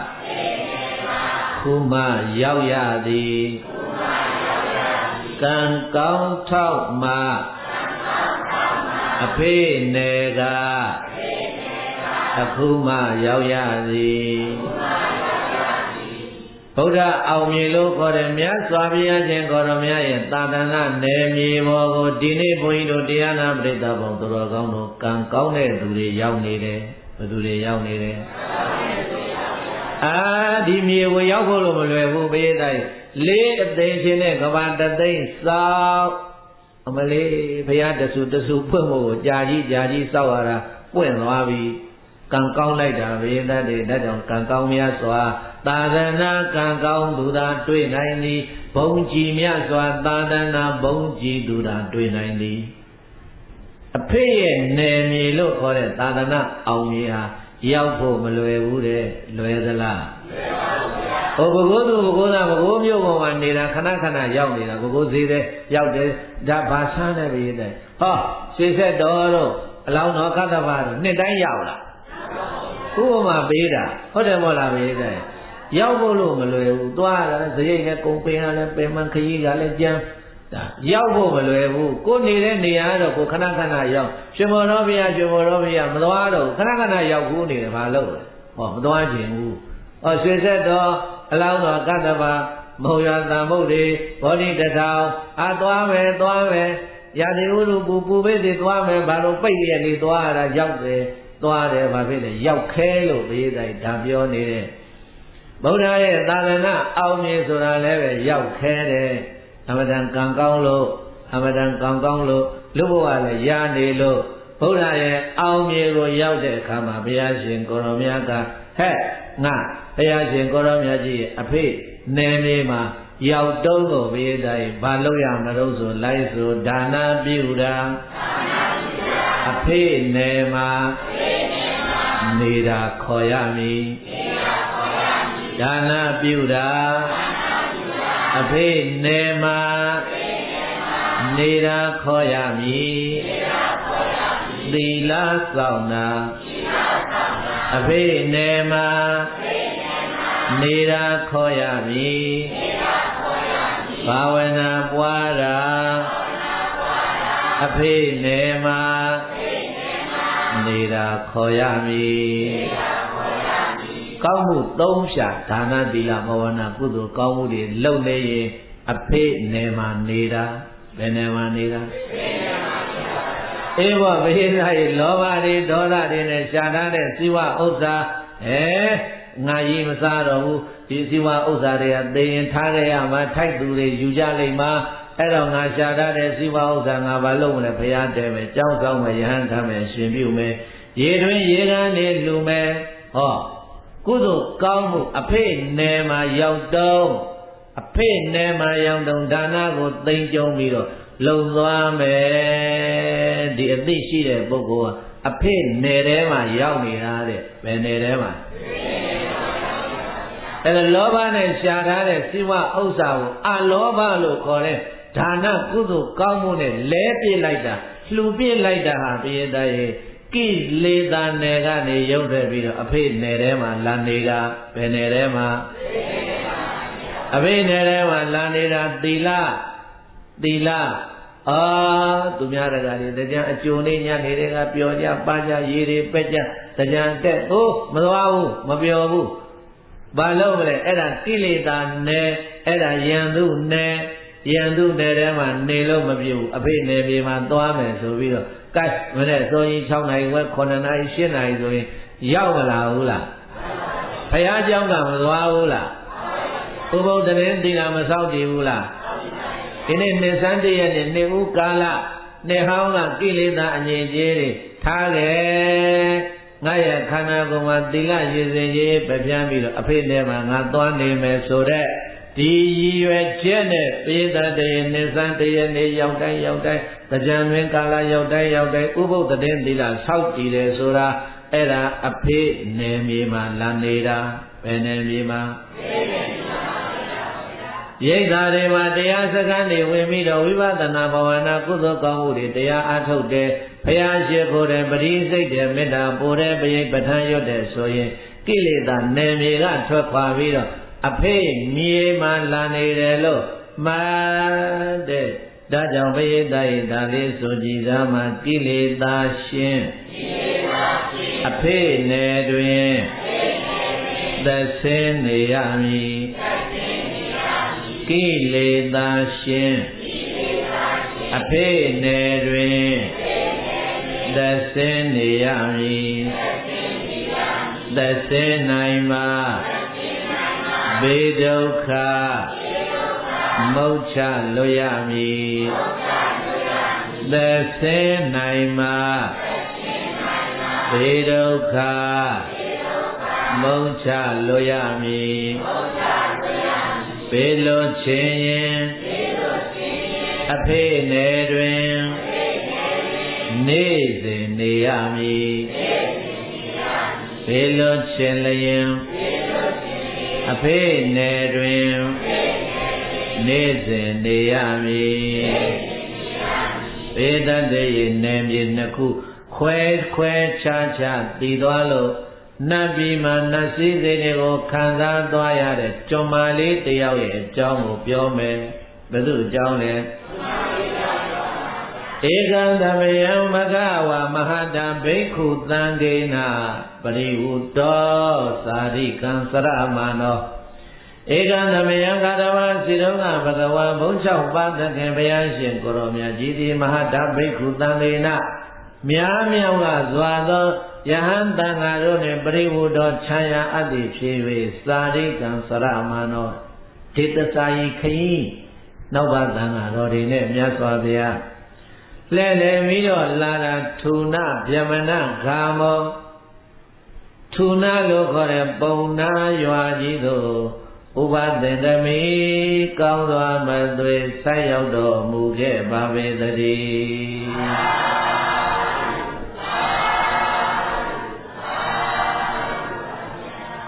ခုမှရောက်ရသည်ကံကောင်းထောက်မှအဖေနေကအခုမှရောက်ရသည်ဗုဒ္ဓအောင်မြေလို့ခေါ်တဲ့မြတ်စွာဘုရားရှင်ကိုရောမြတ်ရဲ့သာသနာနယ်မြေပေါ်ကိုဒီနေ့ဘုန်းကြီးတို့တရားနာပရိသတ်ပေါင်းသူတော်ကောင်းတို့ကံကောင်းတဲ့သူတွေရောက်နေတယ်ဘယ်သူတွေရောက်နေတယ်အာဒီမြေကိုရောက်ဖို့လို့မလွယ်ဘူးဘေးတိုင်းလေးအသိရှင်နဲ့ကဘာတသိန်းစောက်အမလေးဘုရားတဆူတဆူဖွင့်ဖို့ကြာကြီးကြာကြီးစောက်ရတာပွင့်သွားပြီကံကောင်းလိုက်တာဘေးသားတွေဒါကြောင့်ကံကောင်းများစွာသာသနာကံကောင်းသူသာတွေ့နိုင်သည်ဘုံကြည်များစွာသာသနာဘုံကြည်သူသာတွေ့နိုင်သည်အဖေရဲ့နယ်မြေလို့ခေါ်တဲ့သာသနာအောင်မြေဟာရောက်ဖို့မလွယ်ဘူးတဲ့လွယ်သလားလွယ်ပါဘူးဗျာဟိုဘုဂိုးသူဘုဂိုးသားဘုဂိုးမြို့ပေါ်မှာနေတာခဏခဏရောက်နေတာဘုဂိုးသေးတယ်ရောက်တယ်ဒါဘာဆန်းတယ်ပြည်တယ်ဟောရွှေဆက်တော်တို့အလောင်းတော်ကတ္တဗတို့နှစ်တိုင်းရောက်လာဥပမာပေးတာဟုတ်တယ်မို့လားပြည်တယ်ရောက်ဖို့လို့မလွယ်ဘူးသွားတာစရိတ်နဲ့ကုံပင်ရလဲပင်မခရီးကလည်းကြမ်းဒါရောက်ဖို့မလွယ်ဘူးကိုနေတဲ့နေရာတော့ကိုခဏခဏရောက်ရှင်မောတော်ဘုရားရှင်မောတော်ဘုရားမသွားတော့ခဏခဏရောက်ဘူးနေတယ်ဘာလို့လဲဟောမသွားခြင်းဘူးဟောရွှေဆက်တော်အလောင်းတော်ကတ္တဗမဟုတ်ရတန်ဖို့တွေဘောဓိတထောင်အာသွားမယ်သွားမယ်ရာဇီဥရုပူပူပိတ်တွေသွားမယ်ဘာလို့ပိတ်ရနေသွားရတာရောက်တယ်သွားတယ်ဘာဖြစ်လဲရောက်ခဲလို့ဘေးတိုင်းဒါပြောနေတဲ့ဗုဒ္ဓရဲ့သာသနာအောင်မြေဆိုတာလည်းပဲရောက်ခဲတယ်အမတန်ကံကောင်းလို့အမတန်ကံကောင်းလို့လူဘဝလည်းရာနေလို့ဗုဒ္ဓရဲ့အောင်မြေကိုရောက်တဲ့အခါမှာဘုရားရှင်ကိုရောမြတ်ကဟဲ့ငါဘုရားရှင်ကိုရောမြတ်ကြီးအဖေနယ်မြေမှာရောက်တုံးကိုဘေးတိုင်းဘာလို့ရမလို့ဆိုလိုက်ဆိုဒါနပြုတာအဖေနယ်မှာနေတာခေါ်ရမည်ကဒါနပြုတာအဖေနေမှာနေတာခေါ်ရမည်သီလဆောင်တာအဖေနေမှာနေတာခေါ်ရမည်ဘာဝနာပွားတာအဖေနေမှာနေတာခေါ်ရမည်ကောင်းမှုသုံးဖြာဒါနသီလဘာဝနာကုသိုလ်ကောင်းမှုတွေလုပ်နေရင်အဖေနေမှာနေတာဘယ်နေမှာနေတာအေးဘောဘိဓာရေလောဘတွေဒေါသတွေနဲ့ရှားထားတဲ့ဇီဝဥစ္စာအဲငါကြီးမစားတော့ဘူးဒီဇီဝဥစ္စာတွေကသိရင်ထားခဲ့ရမှာထိုက်သူတွေယူကြလိမ့်မှာအဲ့တော့ငါရှားထားတဲ့ဇီဝဥစ္စာငါဘာလုပ်မလဲဘုရားတဲမယ်ကြောင်းဆောင်မယ်ယဟန်ထားမယ်ရှင်ပြုမယ်ရေတွင်ရေကန်းနေလူမယ်ဟောကုသိုလ်ကောင်းမှုအဖေနယ်မှာရောက်တော့အဖေနယ်မှာရောက်တော့ဒါနကိုသိမ့်ကြုံပြီးတော့လုံသွားမယ်ဒီအသိရှိတဲ့ပုဂ္ဂိုလ်ကအဖေနယ်ထဲမှာရောက်နေတာတဲ့ဘယ်နယ်ထဲမှာအဲ့ဒါလောဘနဲ့ရှားထားတဲ့စိဝဥစ္စာကိုအလောဘလို့ခေါ်တဲ့ဒါနကုသိုလ်ကောင်းမှုနဲ့လဲပြစ်လိုက်တာလှူပြစ်လိုက်တာဟာပိယတရေကိလေသာနယ်ကနေရုပ်ထွက်ပြီးတော့အဖေနယ်ထဲမှာလာနေတာဘယ်နယ်ထဲမှာအဖေနယ်ထဲမှာလာနေတာသီလသီလအာသူများတကာတွေတရားအကျိုးလေးညနေတွေကပျော်ကြပါကြရေတွေပက်ကြတရားတက်ဟိုးမသွားဘူးမပျော်ဘူးဘာလို့မလဲအဲ့ဒါကိလေသာနယ်အဲ့ဒါယံသူနယ်ယံသူနယ်ထဲမှာနေလို့မပြေဘူးအဖေနယ်ပြေမှာသွားမယ်ဆိုပြီးတော့ကဲမနေ့ဆိုရင်၆နာရီဝက်9နာရီ10နာရီဆိုရင်ရောက်မလာဘူးလားဘုရားကျောင်းကမသွားဘူးလားဘုဘုဒ္ဓရင်သီလမဆောက်တည်ဘူးလားဒီနေ့နှစ်ဆန်းတရက်နဲ့နှစ်ဦးကာလနှစ်ဟောင်းကကိလေသာအငြိမ်ကြီးတွေထားခဲ့ငါရဲ့ခန္ဓာကိုယ်မှာသီလရည်စင်ကြီးပြပြန်းပြီးတော့အဖေနဲ့မှာငါသွားနေမယ်ဆိုတဲ့ဒီရည်ရွယ်ချက်နဲ့ပိဋကတရေနှစ်ဆန်းတရက်နေ့ရောက်တိုင်းရောက်တိုင်းတရားတွင်ကာလရောက်တိုင်းရောက်တိုင်းဥပုသ္တရင်သီလဆောက်တည်တယ်ဆိုတာအဲ့ဒါအဖေနယ်မြေမှာလာနေတာဘယ်နယ်မြေမှာရိတ်သာတွေမှာတရားစခန်းတွေဝင်ပြီးတော့ဝိပဿနာဘာဝနာကုသိုလ်ကောင်းမှုတွေတရားအားထုတ်တယ်ဘုရားရှိခိုးတယ်ပရိစိတ်တယ်မေတ္တာပို့တယ်ပရိပဋ္ဌာန်းရွတ်တယ်ဆိုရင်ကိလေသာနယ်မြေကထွက်ခွာပြီးတော့အဖေမြေမှာလာနေတယ်လို့မှတ်တဲ့ဒါကြောင့်ဘိယတယဒါလေးဆိုကြည်စားမှာကိလေသာရှင်အဖေနယ်တွင်သက်ဆင်းနေရမည်ကိလေသာရှင်အဖေနယ်တွင်သက်ဆင်းနေရမည်သက်ဆင်းနိုင်မှာဘေဒုက္ခမုတ်ချလွတ်ရမည်သက်ဆင်းနိုင်မှာဘေဒုက္ခမုတ်ချလွတ်ရမည်ဘေလွတ်ခြင်းရင်အဖေနယ်တွင်နေစဉ်နေရမည်ဘေလွတ်ခြင်းလျင်အဖေနယ်တွင်နေစဉ်နေရမည်ဘေတတရေနယ်မြေနှစ်ခုခွဲခွဲခြားခြားတည်သွားလို့နတ်ပြည်မှာနတ်စည်းစိမ်တွေကိုခံစားသွားရတဲ့ကျွမ်းမလေးတယောက်ရဲ့အကြောင်းကိုပြောမယ်ဘယ်သူအကြောင်းလဲဧကံသမယံမဂဝါမဟာတံဘိက္ခုသံဃေနပရိဝုတောသာရိကံစရမနောဧကံသမယံကာတဝါစီရုံးကဘဂဝါဘုံ၆ပါးသခင်ဘုရားရှင်ကိုရောမြတ်ကြီးသည်မဟာတံဘိက္ခုသံဃေနများမြောက်ကစွာသောယဟန်တန်ဃာတို့နှင့်ပရိဝုတောခြံရအပ်သည်ဖြစ်၍သာရိကံစရမနောဒေသစာယီခရီးနောက်ပါတန်ဃာတော်တွေနဲ့မြတ်စွာဘုရားလဲလဲပြီးတော့လာတာထုနဗျမနဂါမောထုနလို့ခေါ်တဲ့ပုံနာရွာကြီးသို့ဥပသင်္တမိကောင်းစွာမသွေဆက်ရောက်တော်မူခဲ့ပါပေသတည်းဘ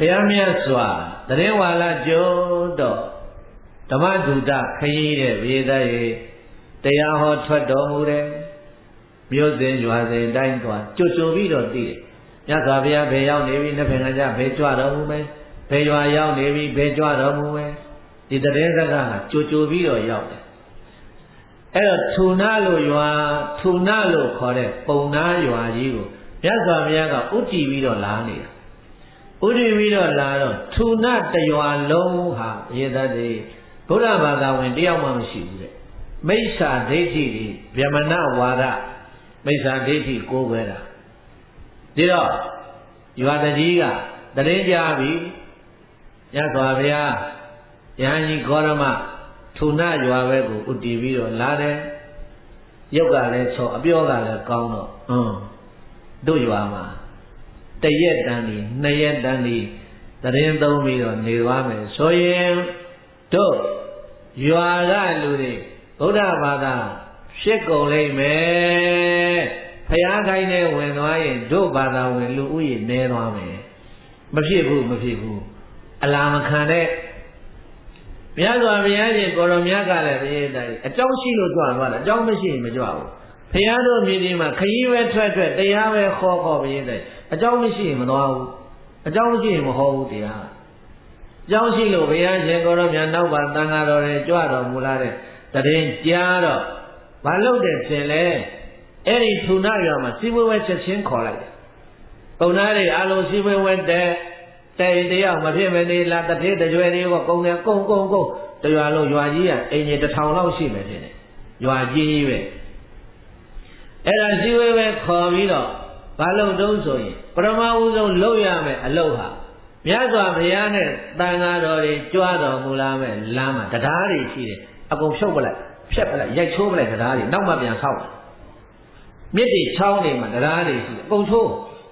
ရားမြတ်စွာတရင်ဝါလာကျိုးတော့ဓမ္မဒုဒခရီးတဲ့ဝိသရေတရားဟောထွက်တော်မူတယ်မြို့စဉ်ရွာစဉ်တိုင်းသွားကြွကြိုပြီးတော့သိတယ်မြတ်စွာဘုရားဘယ်ရောက်နေပြီနှစ်ဖင်ကကြဘယ်ကြွတော်မူမယ်ဘယ်ရွာရောက်နေပြီဘယ်ကြွတော်မူမယ်ဒီတရင်စကားကကြွကြိုပြီးတော့ရောက်တယ်အဲ့တော့ထုနာလို့ရွာထုနာလို့ခေါ်တဲ့ပုံနာရွာကြီးကိုမြတ်စွာဘုရားကဥတည်ပြီးတော့လာနေတာဥတည်ပြီးတော့လာတော့ထုနာတရွာလုံးဟာရေသတ္တိဘုရားဘာသာဝင်တယောက်မှမရှိဘူးတဲ့မိစ္ဆာဒိဋ္ဌိတွေဗျမနဝါဒမိစ္ဆာဒိဋ္ဌိကိုးကွယ်တာဒီတော့ရွာတကြီးကတရင်ကြပြီမြတ်စွာဘုရားယဟန်ကြီးဂေါရမထုနာရွာဘက်ကိုဥတည်ပြီးတော့လာတယ်ရုပ်ကလည်းချောအပြောကလည်းကောင်းတော့အင်းတို့ရွာမှာတရက်တန်းဒီနှစ်ရက်တန်းဒီတရင်သုံးပြီးတော့နေသွားမယ်ဆိုရင်တို့ရွာကလူတွေဗုဒ္ဓဘာသာဖြစ်ကုန်လိမ့်မယ်ဖယားခိုင်းနဲ့ဝင်သွားရင်တို့ဘာသာဝင်လူဦးရေနည်းသွားမယ်မဖြစ်ဘူးမဖြစ်ဘူးအလာမခံတဲ့မြတ်စွာဘုရားရှင်ကိုရောမြတ်ကလည်းဘုရားတိုင်အကြောင်းရှိလို့ကြွသွားတာအကြောင်းမရှိရင်မကြွဘူးဘုရားတို့မြည်ဒီမှာခရီးပဲထွက်ထွက်တရားပဲခေါ်ခေါ်ဘုရားတိုင်အကြောင်းမရှိရင်မသွားဘူးအကြောင်းမရှိရင်မဟောဘူးတရားအကြောင်းရှိလို့ဘုရားရှင်ကိုရောမြတ်နောက်ပါသံဃာတော်တွေကြွတော်မူလာတဲ့တရင်ကြားတော့မလုပ်တဲ့ရှင်လဲအဲ့ဒီထုနာရွာမှာစီဝဲဝဲချက်ချင်းခေါ်လိုက်တယ်ပုံနာတွေအလုံးစီဝဲဝဲတဲ့တိုင်တယောက်မဖြစ်မနေလာတတိတကြွယ်တွေကကုံတယ်ကုံကုံကုံတရွာလုံးရွာကြီးကအင်ကြီးတစ်ထောင်လောက်ရှိမယ်ထင်တယ်ရွာကြီးကြီးပဲအဲ့ဒါစီဝဲဝဲခေါ်ပြီးတော့ဘာလို့တုံးဆိုရင်ပရမဝုဆုံးလုပ်ရမယ်အလုပ်ဟာမြတ်စွာဘုရားနဲ့တန်ဃာတော်တွေကြွတော်မူလာမဲ့လမ်းမှာတရားတွေရှိတယ်အကုန်ဖြုတ်ပလိုက်ဖြတ်ပလိုက်ရိုက်ချိုးပလိုက်တရားတွေနောက်မှပြန်ဆောက်မြစ်တွေချောင်းတွေမှာတရားတွေရှိတယ်အကုန်ချိုး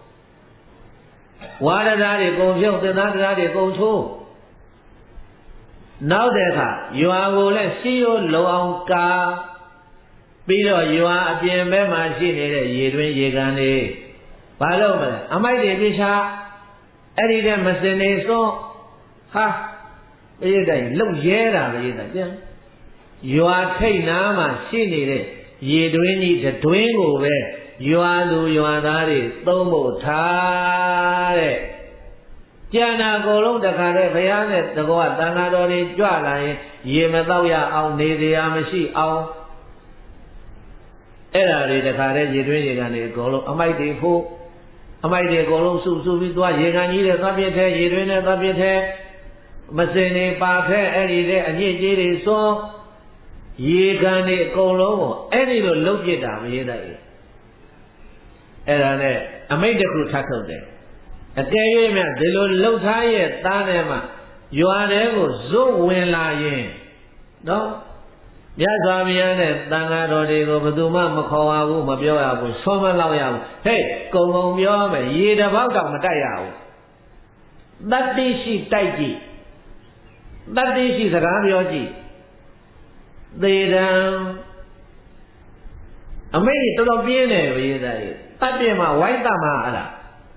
ဝါဒတရားတွေကုန်ဖြုတ်သင်္သာတရားတွေကုန်ချိုးနောက်တဲ့အခါရွာကိုလည်းစီရိုးလုံအောင်ကာပြီးတော့ရွာအပြင်ဘက်မှာရှိနေတဲ့ရေတွင်းရေကန်တွေဘာလို့မလဲအမိုက်တွေပြချအဲ့ဒီတဲ့မစင်နေစွန်းဟာဘယ်တိုင်လှုပ်ရဲတာဘယ်တိုင်ပြန်ရွာထိတ်နားမှာရှိနေတဲ့ရေတွင်းကြီးတွင်းကိုပဲရွာသူရွာသားတွေသုံးဖို့ထားတဲ့ကျန်တာအကုန်လုံးတခါတည်းဘုရားနဲ့တကောတန်ဃာတော်တွေကြွလာရင်ရေမတော့ရအောင်နေတရားမရှိအောင်အဲ့ဒါတွေတခါတည်းရေတွင်းရေကန်တွေအကုန်လုံးအမိုက်တွေဖို့အမိုက်တွေအကုန်လုံးစုစုပြီးသွားရေကန်ကြီးတွေသွားပြစ်ထဲရေတွင်းနဲ့သွားပြစ်ထဲမစင်နေပါဖက်အဲ့ဒီတဲ့အညစ်အကြေးတွေစွန်းရေကန်တွေအကုန်လုံးကိုအဲ့ဒီလိုလှုပ်ပြစ်တာမရေးတတ်ဘူးအဲ့ဒါနဲ့အမိတ်တစ်ခုထပ်ထုတ်တယ်အကယ်၍မြတ်ဒီလိုလှုပ်ထားရဲ့သားထဲမှာရွာထဲကိုဇွတ်ဝင်လာရင်နော်မြတ်စွာဘုရားနဲ့တန်ဃာတော်တွေကိုဘယ်သူမှမခေါ်ရဘူးမပြောရဘူးဆွမ်းမလောက်ရဘူးဟဲ့ကုံကုံပြောမယ်ရေတစ်ပေါက်တောင်မတိုက်ရဘူးတတ္တိရှိတိုက်ကြည့်တတ္တိရှိစကားပြောကြည့်သေတံအမိတ်တော်တော်ပြင်းတယ်ဘုရားကြီးတတ်ပြမှာဝိုင်းတမှာအဲ့ဒါ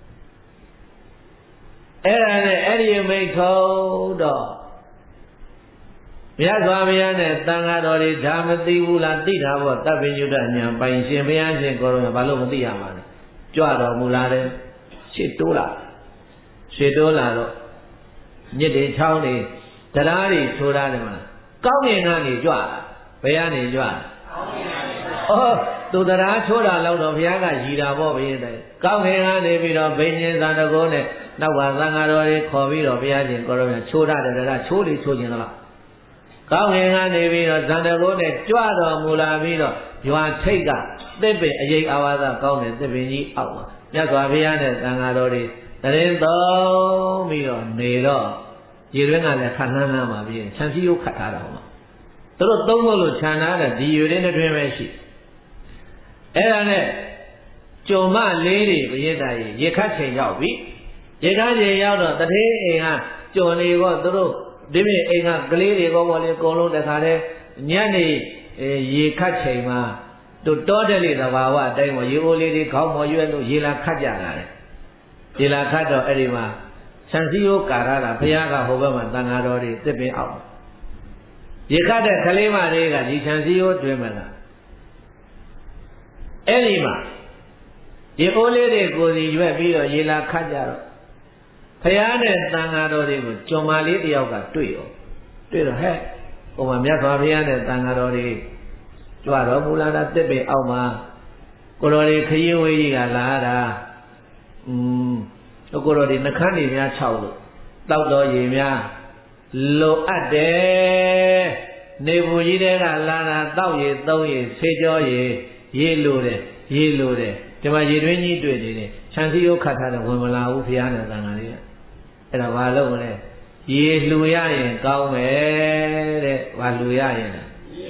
အဲ့ဒါနဲ့အဲ့ဒီအမိတ်ထုံးတော့မြတ်စွာဘုရားနဲ့တန်ဃာတော်တွေဒါမသိဘူးလားသိတာပေါ့တပ်ပိညုတဉာဏ်ပိုင်ရှင်ဘုရားရှင်ကိုယ်တော်ဘာလို့မသိရမှာလဲကြွတော်မူလာတယ်ရှေ့တိုးလာရှေ့တိုးလာတော့ညစ်တွေချောင်းတွေတရားတွေထိုးရတယ်မလားကောင်းငင်ကနေကြွလာဘယ်ကနေကြွလာကောင်းငင်ကနေဩသူတရားချိုးတာလောက်တော့ဘုရားကရည်တာပေါ့ဘုရားတိုင်ကောင်းငင်ကနေပြီးတော့ဘိညာဉ်သံတကောနဲ့နောက်ပါသံဃာတော်တွေခေါ်ပြီးတော့ဘုရားရှင်ကိုယ်တော်ကချိုးရတယ်တရားချိုးလေချိုးခြင်းလားကောင်းငင်ကနေပြီးတော့ဇန္တကိုနဲ့ကြွတော်မူလာပြီးတော့ရွာထိတ်ကသစ်ပင်အရေးအာဝါဒကောင်းတဲ့သစ်ပင်ကြီးအောက်မှာမြတ်စွာဘုရားနဲ့သံဃာတော်တွေတရင်သုံးပြီးတော့နေတော့ရေတွင်းကလည်းခဏနှမ်းမှာပြီးခြံစည်းရိုးခတ်ထားတာဟောမှာသူတို့သုံးဖို့လို့ခြံထားတဲ့ဒီရေတွင်းတွင်ပဲရှိအဲ့ဒါနဲ့ကြုံမလေးတွေဘုရင်သားရေခတ်ချိန်ရောက်ပြီရေခတ်ချိန်ရောက်တော့တထေးအိမ်ကကြုံနေတော့သူတို့ဒီမြအိမ်ကကလေးတွေဘောဘောလေးအကုန်လုံးတခါတည်းညနေရေခတ်ချိန်မှာတို့တောတဲ့လေသဘာဝအတိုင်းပေါ်ရေအိုးလေးတွေခေါင်းပေါ်ရွက်လို့ရေလာခတ်ကြလာတယ်ရေလာခတ်တော့အဲ့ဒီမှာခြံစည်းရိုးကာရတာဘုရားကဟိုဘက်မှာတန်ဃာတော်တွေတစ်ပင်အောင်ရေခတ်တဲ့ကလေးမတွေကဒီခြံစည်းရိုးတွင်မလားအဲ့ဒီမှာဒီအိုးလေးတွေကိုစီရွက်ပြီးတော့ရေလာခတ်ကြတော့ဘုရားနဲ့တန်ဃာတော်တွေကိုကြုံမလေးတယောက်ကတွေ့ရောတွေ့တော့ဟဲ့ဟိုမှာမြတ်စွာဘုရားနဲ့တန်ဃာတော်တွေကြွတော်မူလာတာတစ်ပင်အောက်မှာကိုတော်တွေခရီးဝေးကြီးကလာတာอืมကိုတော်တွေနှခမ်းတွေများ၆လို့တောက်တော်ရေများလိုအပ်တယ်နေဘူးကြီးတွေကလာတာတောက်ရေသုံးရေဆေးကြောရေရေလိုတယ်ရေလိုတယ်ဒီမှာရေတွင်းကြီးတွေ့နေတယ်ခြံစည်းရိုးခတ်ထားတယ်ဝင်မလာဘူးဘုရားနဲ့တန်ခါလေးကအဲ့ဒါဘာလို့လဲရေလှူရရင်ကောင်းမယ်တဲ့ဘာလှူရရင်လဲ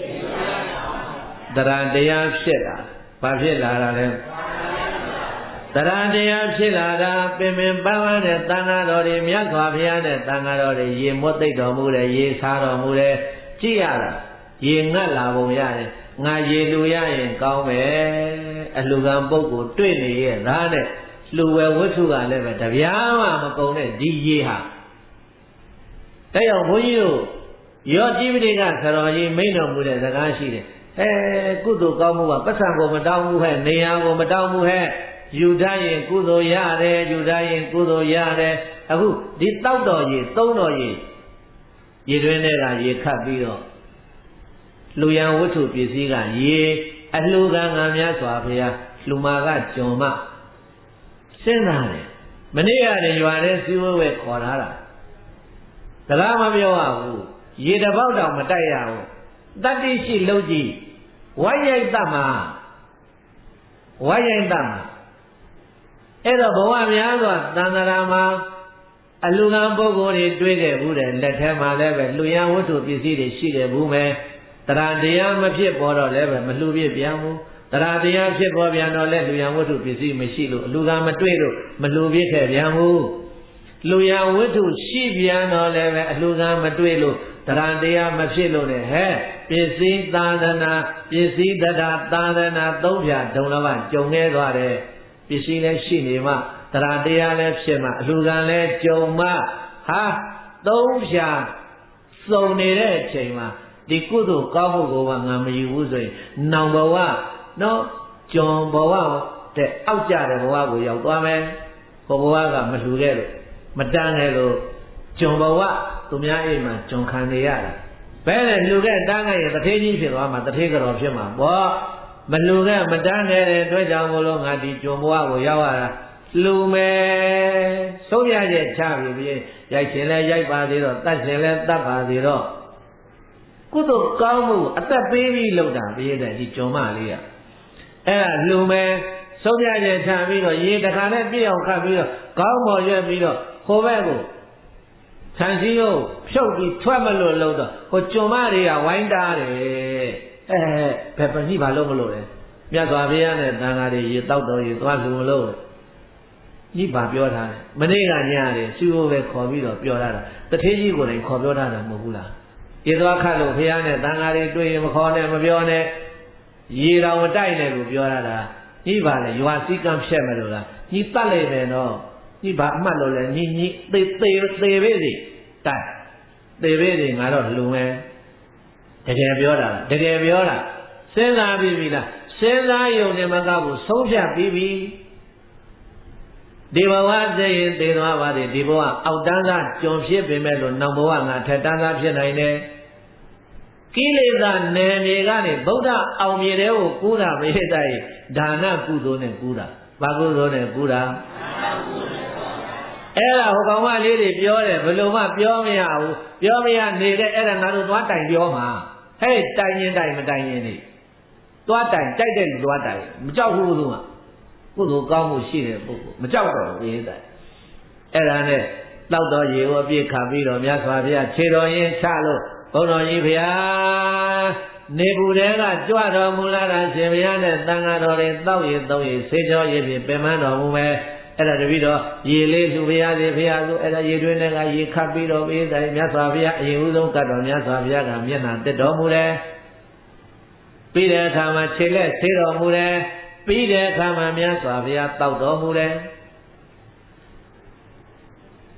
တရားတရားဖြစ်လာဘာဖြစ်လာတာလဲတရားတရားဖြစ်လာတာပင်ပင်ပန်းပန်းတဲ့တန်ဃာတော်တွေမြတ်စွာဘုရားနဲ့တန်ဃာတော်တွေရေမွတ်သိပ်တော်မူတယ်ရေစားတော်မူတယ်ကြည့်ရတာရေငတ်လာပုံရတယ်ငါရေလူရရင်ကောင်းမယ်အလှကံပုဂ္ဂိုလ်တွေ့နေရဲ့သားနဲ့လှဝဲဝတ္ထုကလည်းပဲတပြားမှမကုန်တဲ့ဒီရေဟာတဲ့ရောက်ဘုန်းကြီးတို့ရောကြည့်ပဋိကဆရာကြီးမိန့်တော်မူတဲ့စကားရှိတယ်အဲကုသိုလ်ကောင်းမှုကပတ်စံကိုမတောင်းဘူးဟဲ့နေရာကိုမတောင်းဘူးဟဲ့ယူတတ်ရင်ကုသိုလ်ရတယ်ယူတတ်ရင်ကုသိုလ်ရတယ်အခုဒီတောက်တော်ရေသုံးတော်ရေရေတွင်းတွေကရေခတ်ပြီးတော့လူရန်ဝတ္ထုပစ္စည်းကရေအလှကံငါများစွာဘုရားလူမာကကြုံမစဉ်းစားတယ်မနေ့ရတယ်ရွာတဲ့စီဝဲဝဲခေါ်ထားတာစကားမပြောရဘူးရေတပေါက်တောင်မတိုက်ရဘူးတတ္တိရှိလုံးကြည့်ဝိုင်းရိုက်တတ်မှာဝိုင်းရိုက်တတ်မှာအဲ့တော့ဘဝများစွာသံဃာမှာအလူကံပုဂ္ဂိုလ်တွေတွေ့ခဲ့ဘူးတယ်လက်ထဲမှာလည်းပဲလူရန်ဝတ္ထုပစ္စည်းတွေရှိတယ်ဘူးမယ်တရားတရားမဖြစ်ပေါ်တော့လည်းပဲမလှူပြပြန်ဘူးတရားတရားဖြစ်ပေါ်ပြန်တော့လည်းလူရန်ဝတ္ထုပစ္စည်းမရှိလို့အလူကံမတွေ့လို့မလှူပြခဲ့ပြန်ဘူးလူရန်ဝတ္ထုရှိပြန်တော့လည်းပဲအလူကံမတွေ့လို့တရားတရားမဖြစ်လို့လည်းဟဲ့ပစ္စည်းသာသနာပစ္စည်းတရားသာသနာသုံးဖြာဒုံလဘကြုံခဲ့သွားတယ်ပစ္စည်းလည်းရှိနေမှတရားတရားလည်းဖြစ်မှအလူကံလည်းကြုံမှဟာသုံးဖြာစုံနေတဲ့အချိန်မှာဒီကုသိုလ်ကောင်းမှုကိုငါမယူဘူးဆိုရင်နောင်ဘဝနော်ကျွန်ဘဝတဲ့အောက်ကြတဲ့ဘဝကိုရောက်သွားမယ်ဟိုဘဝကမလှူခဲ့လို့မတန်းခဲ့လို့ကျွန်ဘဝသူများအိမ်မှာကျွန်ခံနေရတယ်ဘယ်နဲ့လှူခဲ့တန်းခဲ့ရင်တထေးကြီးဖြစ်သွားမှာတထေးကြော်ဖြစ်မှာပေါ့မလှူခဲ့မတန်းခဲ့တဲ့အတွက်ကြောင့်မို့လို့ငါဒီကျွန်ဘဝကိုရောက်ရတာလှူမယ်ဆုံးဖြတ်ချက်ချပြီးပြီးရိုက်ရှင်လဲရိုက်ပါသေးတော့တတ်ရှင်လဲတတ်ပါသေးတော့ကုသိုလ်ကောင်းမှုအသက်ပေးပြီးလုပ်တာပြည့်တဲ့ဒီကျွန်မလေးကအဲ့ဒါလှူမယ်ဆုံးဖြတ်ချက်ချပြီးတော့ရေတခါနဲ့ပြည့်အောင်ခတ်ပြီးတော့ကောင်းပေါ်ရွက်ပြီးတော့ဟိုဘက်ကိုခြံစည်းကိုဖြုတ်ပြီးထွက်မလို့လို့တော့ဟိုကျွန်မတွေကဝိုင်းတားတယ်အဲဘယ်ပဏိဘာလို့မလို့လဲမြတ်စွာဘုရားနဲ့တန်ဃာတွေရေတောက်တော်ရေသွားလှူမလို့ကြီးဘာပြောထားလဲမနေ့ကညရတယ်စီဝပဲခေါ်ပြီးတော့ပြောထားတာတထေးကြီးကိုယ်တိုင်ခေါ်ပြောထားတာမဟုတ်ဘူးလားရေသွားခတ်လို့ဘုရားနဲ့တန်ဃာတွေတွေ့ရင်မခေါ်နဲ့မပြောနဲ့ရေတော်မတိုက်နဲ့လို့ပြောရတာညီပါလေရွာစည်းကမ်းဖြတ်မယ်လို့လားညီတတ်လိုက်မယ်နော်ညီပါအမှတ်လို့လဲညီညီသေသေးသေးပဲစီတိုက်သေပဲစီငါတော့လူမယ်တကယ်ပြောတာလားတကယ်ပြောတာစဉ်းစားပြီးပြီလားစဉ်းစားရုံနဲ့မကဘူးဆုံးဖြတ်ပြီးပြီဒီဘဝသိရင်သိသွားပါသည်ဒီဘဝအောက်တန်းသားကျွန်ဖြစ်ပေမဲ့လို့နောက်ဘဝငါထက်တန်းသားဖြစ်နိုင်တယ်ကိလေသာနယ်မြေကနေဗုဒ္ဓအောင်မြေတဲ့ကိုကူးတာမရတဲ့ဒါနကုသိုလ်နဲ့ကူးတာဘာကုသိုလ်နဲ့ကူးတာအဲ့ဒါဟိုကောင်မလေးတွေပြောတယ်ဘယ်လိုမှပြောမရဘူးပြောမရနေတဲ့အဲ့ဒါငါတို့သွားတိုင်ပြောမှာဟဲ့တိုင်ရင်တိုင်မတိုင်ရင်နေသွားတိုင်ကြိုက်တဲ့လူသွားတိုင်မကြောက်ဘူးလို့ကကုသိုလ်ကောင်းမှုရှိတဲ့ပုဂ္ဂိုလ်မကြောက်တော့ဘူးရေးတယ်အဲ့ဒါနဲ့တောက်တော်ရေကိုအပြည့်ခါပြီးတော့မြတ်စွာဘုရားခြေတော်ရင်ချလို့ဘုန်းတော်ကြီးဘုရားနေဘူးတဲကကြွတော်မူလာတာရှင်ဘုရားနဲ့တန်ဃာတော်တွေတောက်ရည်သုံးရည်ဆေးကြောရည်ဖြင့်ပင်မတော်မူမယ်အဲ့ဒါတပည့်တော်ရေလေးလှူဘုရားစီဘုရားဆိုအဲ့ဒါရေတွင်းတွေကရေခတ်ပြီးတော့ပြီးတယ်မြတ်စွာဘုရားအရင်ဦးဆုံးကတ်တော်မြတ်စွာဘုရားကမျက်နှာတက်တော်မူတယ်ပြီးတဲ့အခါမှာခြေလက်ဆေးတော်မူတယ်ပြီးတဲ့အခါမှာမြတ်စွာဘုရားတောက်တော်မူတယ်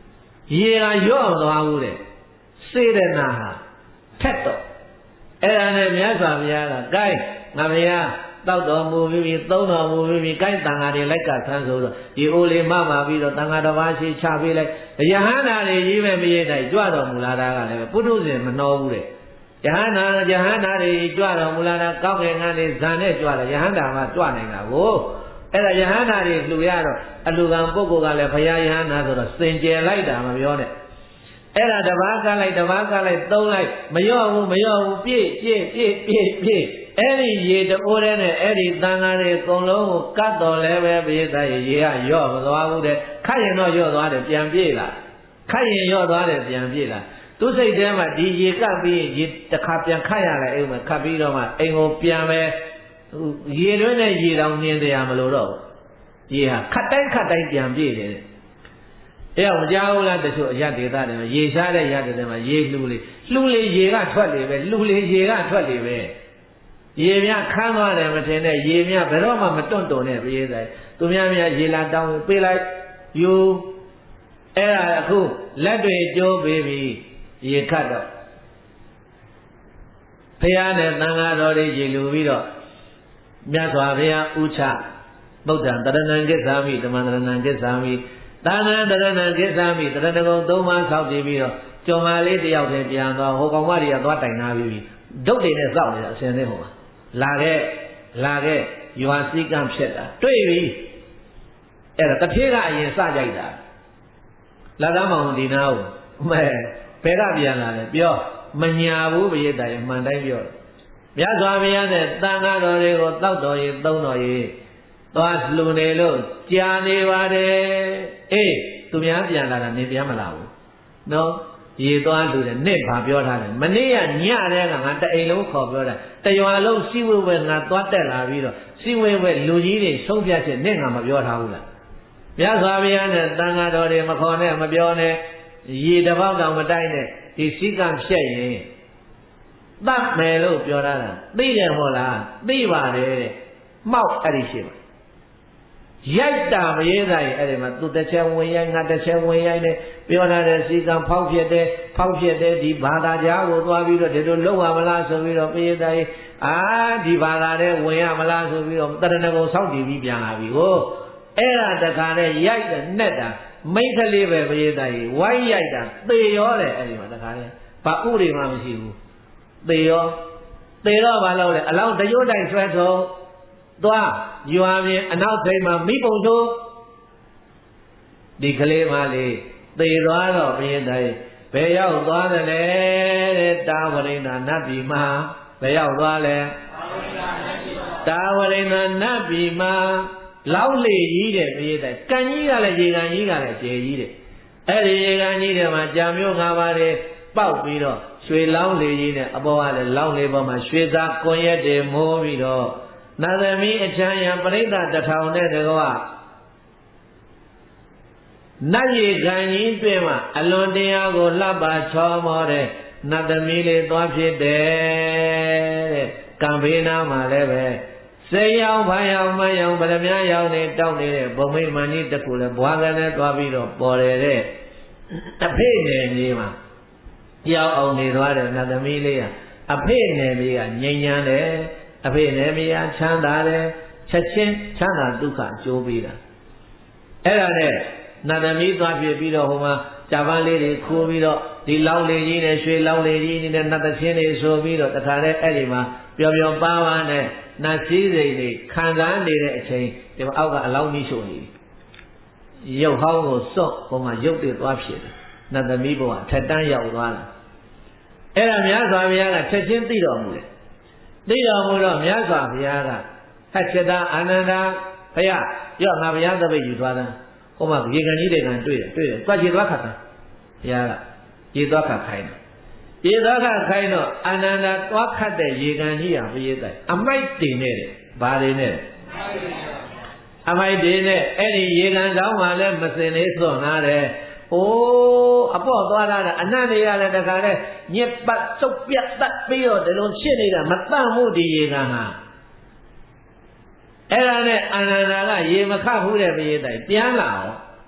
ရေကရော့သွားဘူးတဲ့စေတနာဟာထက်တော့အဲ့ဒါနဲ့မြတ်စွာဘုရားကဂိုင်းငါဘုရားတောက်တော်မူပြီးသုံးတော်မူပြီးဂိုင်းတန်ဃာတွေလိုက်ကဆန်းဆိုတော့ဒီအိုလေးမမှာပြီးတော့တန်ဃာတစ်ပါးရှိချပေးလိုက်ယဟန္တာတွေကြီးပဲမရိတ်တိုင်းကြွတော်မူလာတာကလည်းပုထုဇဉ်မနှောဘူးတဲ့ယဟန္တာယဟန္တာတွေကြွတော်မူလာတာကောင်းကင်ကနေဇန်နဲ့ကြွလာယဟန္တာမှကြွနိုင်တာကိုအဲ့ဒါယဟန္တာတွေလှူရတော့အလူကံပုဂ္ဂိုလ်ကလည်းဘုရားယဟန္တာဆိုတော့စင်ကြယ်လိုက်တာမပြောနဲ့အဲ့ဒါတပါးကလိုက်တပါးကလိုက်သုံးလိုက်မလျော့ဘူးမလျော့ဘူးပြည့်ပြည့်ပြည့်ပြည့်ပြည့်အဲ့ဒီရေတိုးတဲ့နဲ့အဲ့ဒီတန်ဃာတွေအကုန်လုံးကိုကတ်တော်လဲပဲပြေးသားရေကရော့မသွားဘူးတဲ့ခတ်ရင်တော့ရော့သွားတယ်ပြန်ပြေးလာခတ်ရင်ရော့သွားတယ်ပြန်ပြေးလာသူစိတ်ထဲမှာဒီရေကပ်ပြီးရေတစ်ခါပြန်ခတ်ရလိုက်အိမ်မှာခတ်ပြီးတော့မှအိမ်ကိုပြန်ပဲရေတွင်းနဲ့ရေတောင်မြင်တရားမလို့တော့ရေဟာခတ်တိုင်းခတ်တိုင်းပြန်ပြေးတယ်အဲ့တော့မကြောက်လားတချို့အရဒေသတွေမှာရေရှားတဲ့ရတဲ့မှာရေလှူလေလှူလေရေကထွက်လေပဲလှူလေရေကထွက်လေပဲရေမြခမ်းသွားတယ်မထင်နဲ့ရေမြဘယ်တော့မှမတွန့်တုံနဲ့ပြေးတယ်သူများများရေလာတောင်းပေးလိုက်ယူအဲ့ဒါအခုလက်တွေကျိုးပေးပြီးရေခတ်တော့ဘုရားနဲ့သံဃာတော်တွေရေလူပြီးတော့မြတ်စွာဘုရားဥချဗုဒ္ဓံတရဏံကိစ္ဆာမိဓမ္မတရဏံကိစ္ဆာမိသာသနာတရဏံကိစ္ဆာမိတရဏဂုံသုံးပါးဆောက်တည်ပြီးတော့ကျော်မလေးတယောက်တည်းပြန်သွားဟိုကောင်မတွေကသွားတိုင်နာပြီးဒုတ်တွေနဲ့စောက်နေတာအစင်းသေးဟိုမှာလာခဲ့လာခဲ့ရွာစည်းကမ်းဖြစ်တာတွေ့ပြီအဲ့ဒါတထေးကအရင်စကြိုက်တာလာသားမောင်ဒီနာကိုမဲဘယ်ကပြန်လာလဲပြောမညာဘူးပြည့်တယ်မှန်တိုင်းပြောမြတ်စွာဘုရားနဲ့တန်ဃာတော်တွေကိုတောက်တော်ရေးသုံးတော်ရေးသွားလှူနေလို့ကြာနေပါတယ်အေးသူများပြန်လာတာနေပြန်မလာဘူးနော်ရေသွားလှူတယ်နဲ့ဘာပြောထားလဲမနေ့ကညတဲ့ကငါတအိမ်လုံးခေါ်ပြောတာတရွာလုံးစီဝဲဝဲငါသွားတက်လာပြီးတော့စီဝဲဝဲလူကြီးတွေဆုံးဖြတ်ချက်နဲ့ငါမပြောထားဘူးလားမြတ်စွာဘုရားနဲ့တန်ဃာတော်တွေမခေါ်နဲ့မပြောနဲ့ရေတစ်ပေါက်တောင်မတိုက်နဲ့ဒီစည်းကမ်းဖြတ်ရင်တတ်မယ်လို့ပြောတာသိတယ်ဟောလားသိပါတယ်တဲ့မှောက်အဲ့ဒီရှိမှာရိုက်တာမရေးတာရဲ့အဲ့ဒီမှာသူတစ်ချက်ဝင်ရိုက်ငါတစ်ချက်ဝင်ရိုက်နဲ့ပြောထားတဲ့စီကံဖောက်ဖြစ်တယ်ဖောက်ဖြစ်တယ်ဒီဘာသာကြားကိုသွားပြီးတော့ဒီလိုလုပ်ရမလားဆိုပြီးတော့ပြေးတာရဲ့အာဒီဘာသာတဲ့ဝင်ရမလားဆိုပြီးတော့တရဏဂုံဆောက်တည်ပြီးပြန်လာပြီဟိုအဲ့ဒါတခါနဲ့ရိုက်တဲ့နဲ့တာမိတ်ကလေးပဲပြေးတာရဲ့ဝိုင်းရိုက်တာသေရောတယ်အဲ့ဒီမှာတခါနဲ့ဘာဥတွေမှမရှိဘူးသေရောသေတော့ဘာလုပ်လဲအလောင်းတရွတ်တိုင်းဆွဲထုတ်သွားရွာပြင်အနောက်ဘက်မှာမိပုံတို့ဒီကလေးမလေးသေသွားတော့ဘုရင်တိုင်းဘယ်ရောက်သွားတယ်လဲတဲ့တာဝရိဏနတ်ပြည်မှာဘယ်ရောက်သွားလဲတာဝရိဏနတ်ပြည်မှာလောက်လေကြီးတဲ့ဘုရင်တိုင်းကံကြီးကလည်းရေကန်ကြီးကလည်းကျေကြီးတဲ့အဲ့ဒီရေကန်ကြီးတွေမှာကြာမျိုးငါးပါးတွေပေါက်ပြီးတော့ရွှေလောင်းလေကြီးနဲ့အပေါ်ကလည်းလောင်းလေပေါ်မှာရွှေသားကွန်ရက်တွေမိုးပြီးတော့နာသမီးအချမ်းရံပရိသတ်တထောင်နဲ့တကွာနတ်ရေခံကြီးတွေ့မှအလွန်တရားကိုလှပချောမောတဲ့နတ်သမီးလေးသွားဖြစ်တယ်တဲ့ကံဘေးနာမှာလည်းပဲစေရောက်ဘာရောက်မရောက်ဗရမရောက်နေတောက်နေတဲ့ဘုံမိမန်ကြီးတခုလည်းဘွားကလည်းသွားပြီးတော့ပေါ်တယ်တဲ့အဖေနယ်ကြီးမှာရောက်အောင်နေသွားတဲ့နတ်သမီးလေးကအဖေနယ်ကြီးကငြိမ်ညာတယ်အဖေနဲ့မယားချမ်းသာတယ်ချက်ချင်းချမ်းသာဒုက္ခအကျိုးပေးတာအဲ့ဒါနဲ့နတ်သမီးသွားပြပြီးတော့ဟိုမှာဂျာပန်လေးတွေခိုးပြီးတော့ဒီလောင်းလေးကြီးနဲ့ရွှေလောင်းလေးကြီးနဲ့နတ်သချင်းတွေဆိုပြီးတော့တခါတည်းအဲ့ဒီမှာပျော်ပျော်ပါးပါးနဲ့နတ်စည်းစိမ်တွေခံစားနေတဲ့အချိန်ဒီမှာအောက်ကအလောင်းကြီးရှို့နေပြီရုပ်ဟောင်းကိုစွန့်ဟိုမှာရုပ်တွေသွားဖြစ်တယ်နတ်သမီးဘဝထက်တန်းရောက်သွားတာအဲ့ဒါမြတ်စွာဘုရားကချက်ချင်းသိတော်မူတယ်သိတော်မူတော့မြတ်စွာဘုရားကဟတ်ချက်သားအာနန္ဒာဘုရားရော့ငါဘုရားသပိတ်ယူသွားတာဟိုမှာရေကန်ကြီးတွေကတွေ့တယ်တွေ့တယ်သွားကြည့်သွားခတ်တာဘုရားကရေသွားခတ်ခိုင်းတယ်ရေသွားခတ်ခိုင်းတော့အာနန္ဒာသွားခတ်တဲ့ရေကန်ကြီးဟာဘုရားတိုင်အမိုက်တင်နေတယ်ဘာတွေနဲ့အမိုက်တင်နဲ့အဲ့ဒီရေကန်ဆောင်မှလည်းမစင်လေးစွန့်လာတယ်အိုးအပေါ့သွားတာအနန္တရလည်းတခါလဲညစ်ပတ်စုပ်ပြတ်တတ်ပြီးတော့ဒီလိုဖြစ်နေတာမတန့်မှုဒီရေကန်ဟာအဲ့ဒါနဲ့အာနန္ဒာကရေမခတ်ဘူးတဲ့ဘုရားတိုင်ပြန်လာအောင်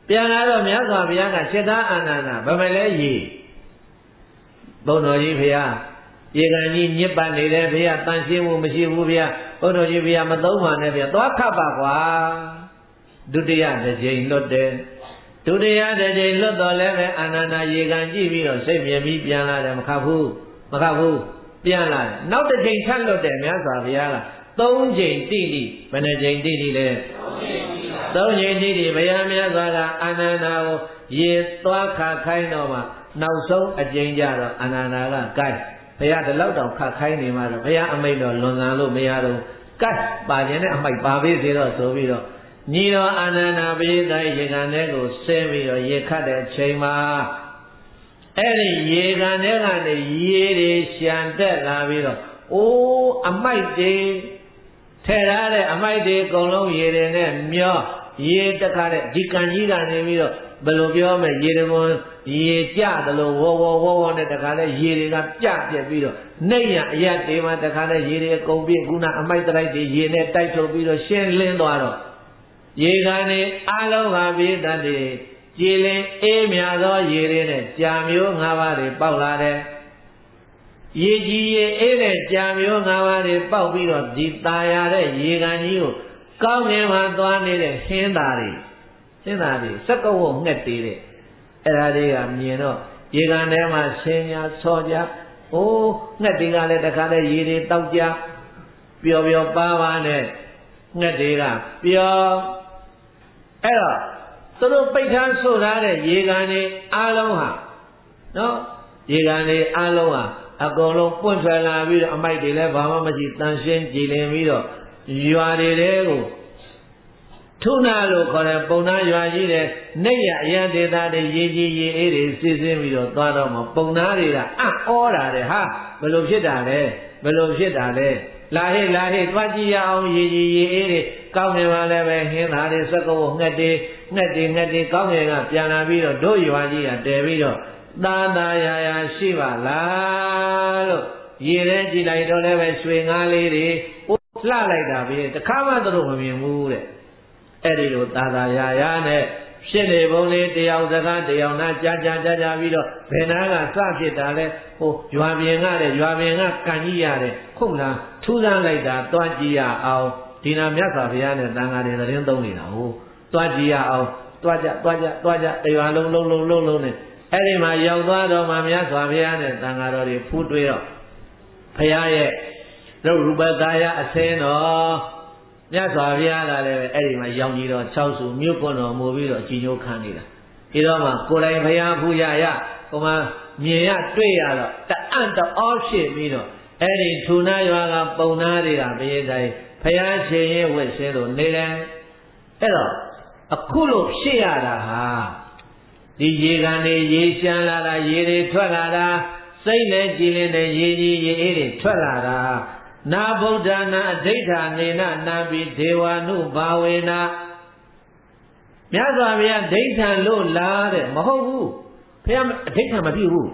ပြန်လာတော့မြတ်စွာဘုရားကစေတအာနန္ဒဗမလဲရေဘုန်းတော်ကြီးဘုရားရေကန်ကြီးညစ်ပတ်နေတယ်ဘုရားတန်ရှင်းမှုမရှိဘူးဘုရားဘုန်းတော်ကြီးဘုရားမသုံးပါနဲ့ဘုရားသွားခတ်ပါကွာဒုတိယတစ်ကြိမ်လွတ်တယ်ဒုတိယတစ်ကြိမ်လွတ်တော့လည်းပဲအာနန္ဒရေကန်ကြည့်ပြီးတော့စိတ်မြင်ပြီးပြန်လာတယ်မခတ်ဘူးမခတ်ဘူးပြန်လာတယ်နောက်တစ်ကြိမ်ထပ်လွတ်တယ်မြတ်စွာဘုရားကသုံးကြိမ်တိတိဘယ်နှကြိမ်တိတိလဲသုံးကြိမ်တိတိဘုရားမြတ်စွာကအာနန္ဒကိုရေသွားခတ်ခိုင်းတော့မှနောက်ဆုံးအကြိမ်ကြတော့အာနန္ဒကကိုက်ဘုရားဒီလောက်တောင်ခတ်ခိုင်းနေမှတော့ဘုရားအမိန့်တော်လွန်ဆန်လို့မရတော့ကိုက်ပါခြင်းနဲ့အမိုက်ပါပေးသေးတော့ဆိုပြီးတော့ညီတော်အာနန္ဒပိဋကရေကန်ထဲကိုဆင်းပြီးတော့ရေခတ်တဲ့ချိန်မှာအဲ့ဒီရေကန်ထဲကနေရေတွေရှံတက်လာပြီးတော့အိုးအမိုက်တွေထဲထားတဲ့အမိုက်တွေအကုန်လုံးရေတွေနဲ့မျောရေတခါတဲ့ဒီကန်ကြီးကနေပြီးတော့ဘယ်လိုပြောမလဲရေတကွန်ရေကြတယ်လို့ဝေါ်ဝေါ်ဝေါ်ဝေါ်နဲ့တခါလဲရေတွေကပြပြက်ပြီးတော့နှိမ့်ရအရက်တွေမှာတခါလဲရေတွေအကုန်ပြည့်ခုနအမိုက်တိုက်တွေရေနဲ့တိုက်ထုတ်ပြီးတော့ရှင်းလင်းသွားတော့ရေကနေအလုံးဟာပြီးတတ်တယ်ကြည်လင်အေးမြသောရေတွေနဲ့ကြာမျိုး၅ပါးတွေပေါက်လာတယ်ရေကြီးရေအေးတဲ့ကြာမျိုး၅ပါးတွေပေါက်ပြီးတော့ဒီตาရတဲ့ရေကန်ကြီးကိုကောင်းငင်မှာသွားနေတဲ့ဟင်းသားတွေဟင်းသားတွေစက္ကဝတ်ငှက်သေးတဲ့အဲ့ဒါတွေကမြင်တော့ရေကန်ထဲမှာဆင်းညာဆောကြအိုးငှက်တွေကလည်းတခါတည်းရေတွေတောက်ကြပျော်ပျော်ပါးပါနဲ့ငှက်တွေကပျော်အဲ့တော့သူတို့ပိတ်ထားဆိုထားတဲ့ရေကန်တွေအားလုံးဟာနော်ရေကန်တွေအားလုံးဟာအကုန်လုံးပွင့်ထွက်လာပြီးတော့အမိုက်တွေလည်းဘာမှမရှိတန်ရှင်းကြည်လင်ပြီးတော့ရွာတွေကိုထုနာလို့ခေါ်တဲ့ပုံနာရွာကြီးတဲ့နေရအရန်ဒေသတွေရေကြီးရေအေးတွေစီးဆင်းပြီးတော့သွားတော့မှပုံနာတွေကအံ့ဩတာတဲ့ဟာဘယ်လိုဖြစ်တာလဲဘယ်လိုဖြစ်တာလဲလာဟေ့လာဟေ့သွားကြည့်ရအောင်ရေကြီးရေအေးတွေကောင်းနေပါလဲပဲဟင်းသားတွေစက္ကဝငှက်တွေငှက်တွေငှက်တွေကောင်းငယ်ကပြန်လာပြီးတော့တို့ရွာကြီးကတည်ပြီးတော့သာသာယာယာရှိပါလားလို့ရေထဲကြည့်လိုက်တော့လည်းပဲရွှေငါးလေးတွေလှလိုက်တာပဲတခါမှသူတို့မမြင်ဘူးတဲ့အဲ့ဒီလိုသာသာယာယာနဲ့ဖြစ်နေပုံလေးတယောက်စကားတယောက်နာကြာကြာကြာကြာပြီးတော့ဘယ်နာကစဖြစ်တာလဲဟိုရွာပြင်ကတဲ့ရွာပြင်ကကန်ကြီးရတယ်ခုတ်လားထူးဆန်းလိုက်တာတွားကြည့်ရအောင်ဒီနာမြတ်စွာဘုရားနဲ့တန်ဃာတွေသတင်းသုံးနေတာဟိုတွားကြည့်ရအောင်တွားကြတွားကြတွားကြတရွာလုံးလုံးလုံးလုံးလုံးနဲ့အဲ့ဒီမှာရောက်သွားတော့မှမြတ်စွာဘုရားနဲ့တန်ဃာတော်တွေဖူးတွေးတော့ဘုရားရဲ့တို့ရူပကာယအစင်းတော်မြတ်စွာဘုရားကလည်းအဲ့ဒီမှာရောင်ကြီးတော်၆စုမြို့ပွန်တော်မူပြီးတော့အကြည်ညိုခံနေတာဒီတော့မှကိုယ်တိုင်ဘုရားဖူးရရဟိုမှာမြင်ရတွေ့ရတော့တအံ့တော်ဖြစ်ပြီးတော့အဲ့ဒီထူနာရွာကပုံနာတွေကဘုရားတိုင်းဘုရားရှင်ရဲ့ဝတ်ဆင်းလို့နေတယ်အဲ့တော့အခုလို့ဖြစ်ရတာဟာဒီရေကန်တွေရေရှမ်းလာတာရေတွေထွက်လာတာစိတ်နဲ့ကြည်လင်တဲ့ရေကြီးရေအေးတွေထွက်လာတာနာဗုဒ္ဓနာအဋိဌာနေနနာပိဒေဝ ानु ဘာဝေနာမြတ်စွာဘုရားဒိဋ္ဌံလို့လားတဲ့မဟုတ်ဘူးဘုရားအဋိဌံမပြုဘူး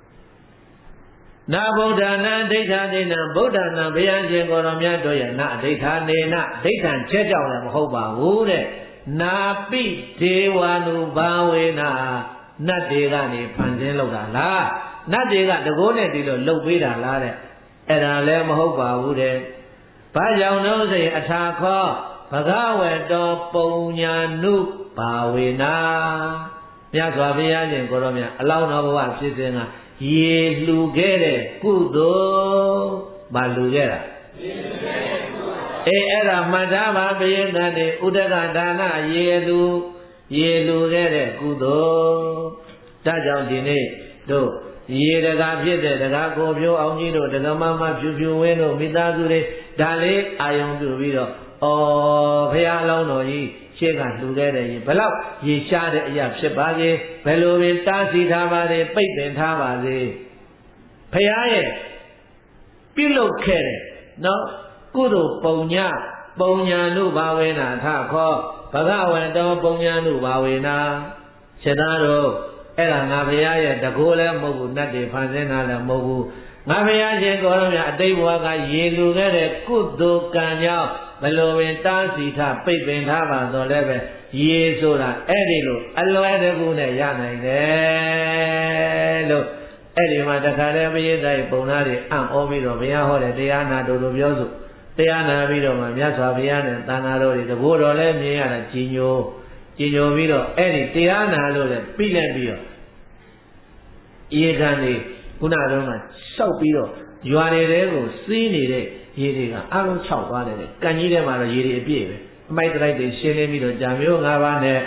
နာဗုဒ္ဓနာဒိဋ္ဌာနေနဗုဒ္ဓနာဘုရားရှင်ကိုယ်တော်မြတ်တို့ရဲ့နာအဋိဌာနေနဒိဋ္ဌံချက်ကြောင့်လည်းမဟုတ်ပါဘူးတဲ့နာပိဒေဝ ानु ဘာဝေနာနတ်တွေကနေဖန်ဆင်းလောက်တာလားနတ်တွေကတကိုးနဲ့ဒီလိုလှုပ်ပေးတာလားတဲ့အဲ့ဒါလည်းမဟုတ်ပါဘူးတဲ့ဘာကြောင့်လို့ဆိုရင်အထာခောဘဂဝတောပုံညာနုဘာဝေနာမြတ်စွာဘုရားရှင်ကိုရောမြတ်အလောင်းတော်ဘဝဖြစ်စဉ်ကရေလှူခဲ့တဲ့ကုသိုလ်ဘာလှူခဲ့တာအေးအဲ့ဒါမှတ်သားပါဘယင်တန်တွေဥဒကဒါနရေလှူရေလှူခဲ့တဲ့ကုသိုလ်ဒါကြောင့်ဒီနေ့တို့ရေတကာဖြစ်တဲ့တကာကိုပြိုးအောင်ကြီးတို့တကမမဖြူဖြူဝင်းတို့မိသားစုတွေဒါလေးအာယုံပြုပြီးတော့ဩဘုရားလောင်းတော်ကြီးရှေ့ကလှူခဲ့တဲ့ရေဘလောက်ရေရှားတဲ့အရာဖြစ်ပါစေဘယ်လိုပင်တားဆီးထားပါစေပိတ်ပင်ထားပါစေဘုရားရဲ့ပြုလုပ်ခဲ့တဲ့နော်ကုသိုလ်ပုံညပုံညာနုဘာဝေနာထခောဘဂဝံတောပုံညာနုဘာဝေနာစေသားတို့အဲ့ဒါငါဘုရားရဲ့တကိုးလည်းမဟုတ်ဘူးနတ်တွေဖန်ဆင်းတာလည်းမဟုတ်ဘူးငါဘုရားရှင်ကိုယ်တော်မြတ်အတိတ်ဘဝကရေလူခဲ့တဲ့ကုသိုလ်ကံကြောင့်ဘလိုပင်တားစီထပိတ်ပင်ထားပါတော့လည်းပဲရေဆိုတာအဲ့ဒီလိုအလွယ်တကူနဲ့ရနိုင်တယ်လို့အဲ့ဒီမှာတခါတည်းပရိသတ်ပုံသားတွေအံ့ဩပြီးတော့ဘုရားဟောတဲ့တရားနာတို့လိုပြောဆိုတရားနာပြီးတော့မှမြတ်စွာဘုရားနဲ့သံဃာတော်တွေတဘောတော်လည်းမြင်ရတာကြီးညိုကြီးညိုပြီးတော့အဲ့ဒီတရားနာလို့လည်းပြီးလိုက်ပြီးတော့ရေခံနေခုနကတော့မှရှောက်ပြီးတော့ရွာတွေကိုစီးနေတဲ့ရေတွေကအလုံး၆သွားတယ်ကံကြီးထဲမှာတော့ရေတွေအပြည့်ပဲအမိုက်တိုက်တွေရှင်းလင်းပြီးတော့ကြာမျိုး၅ပါးနဲ့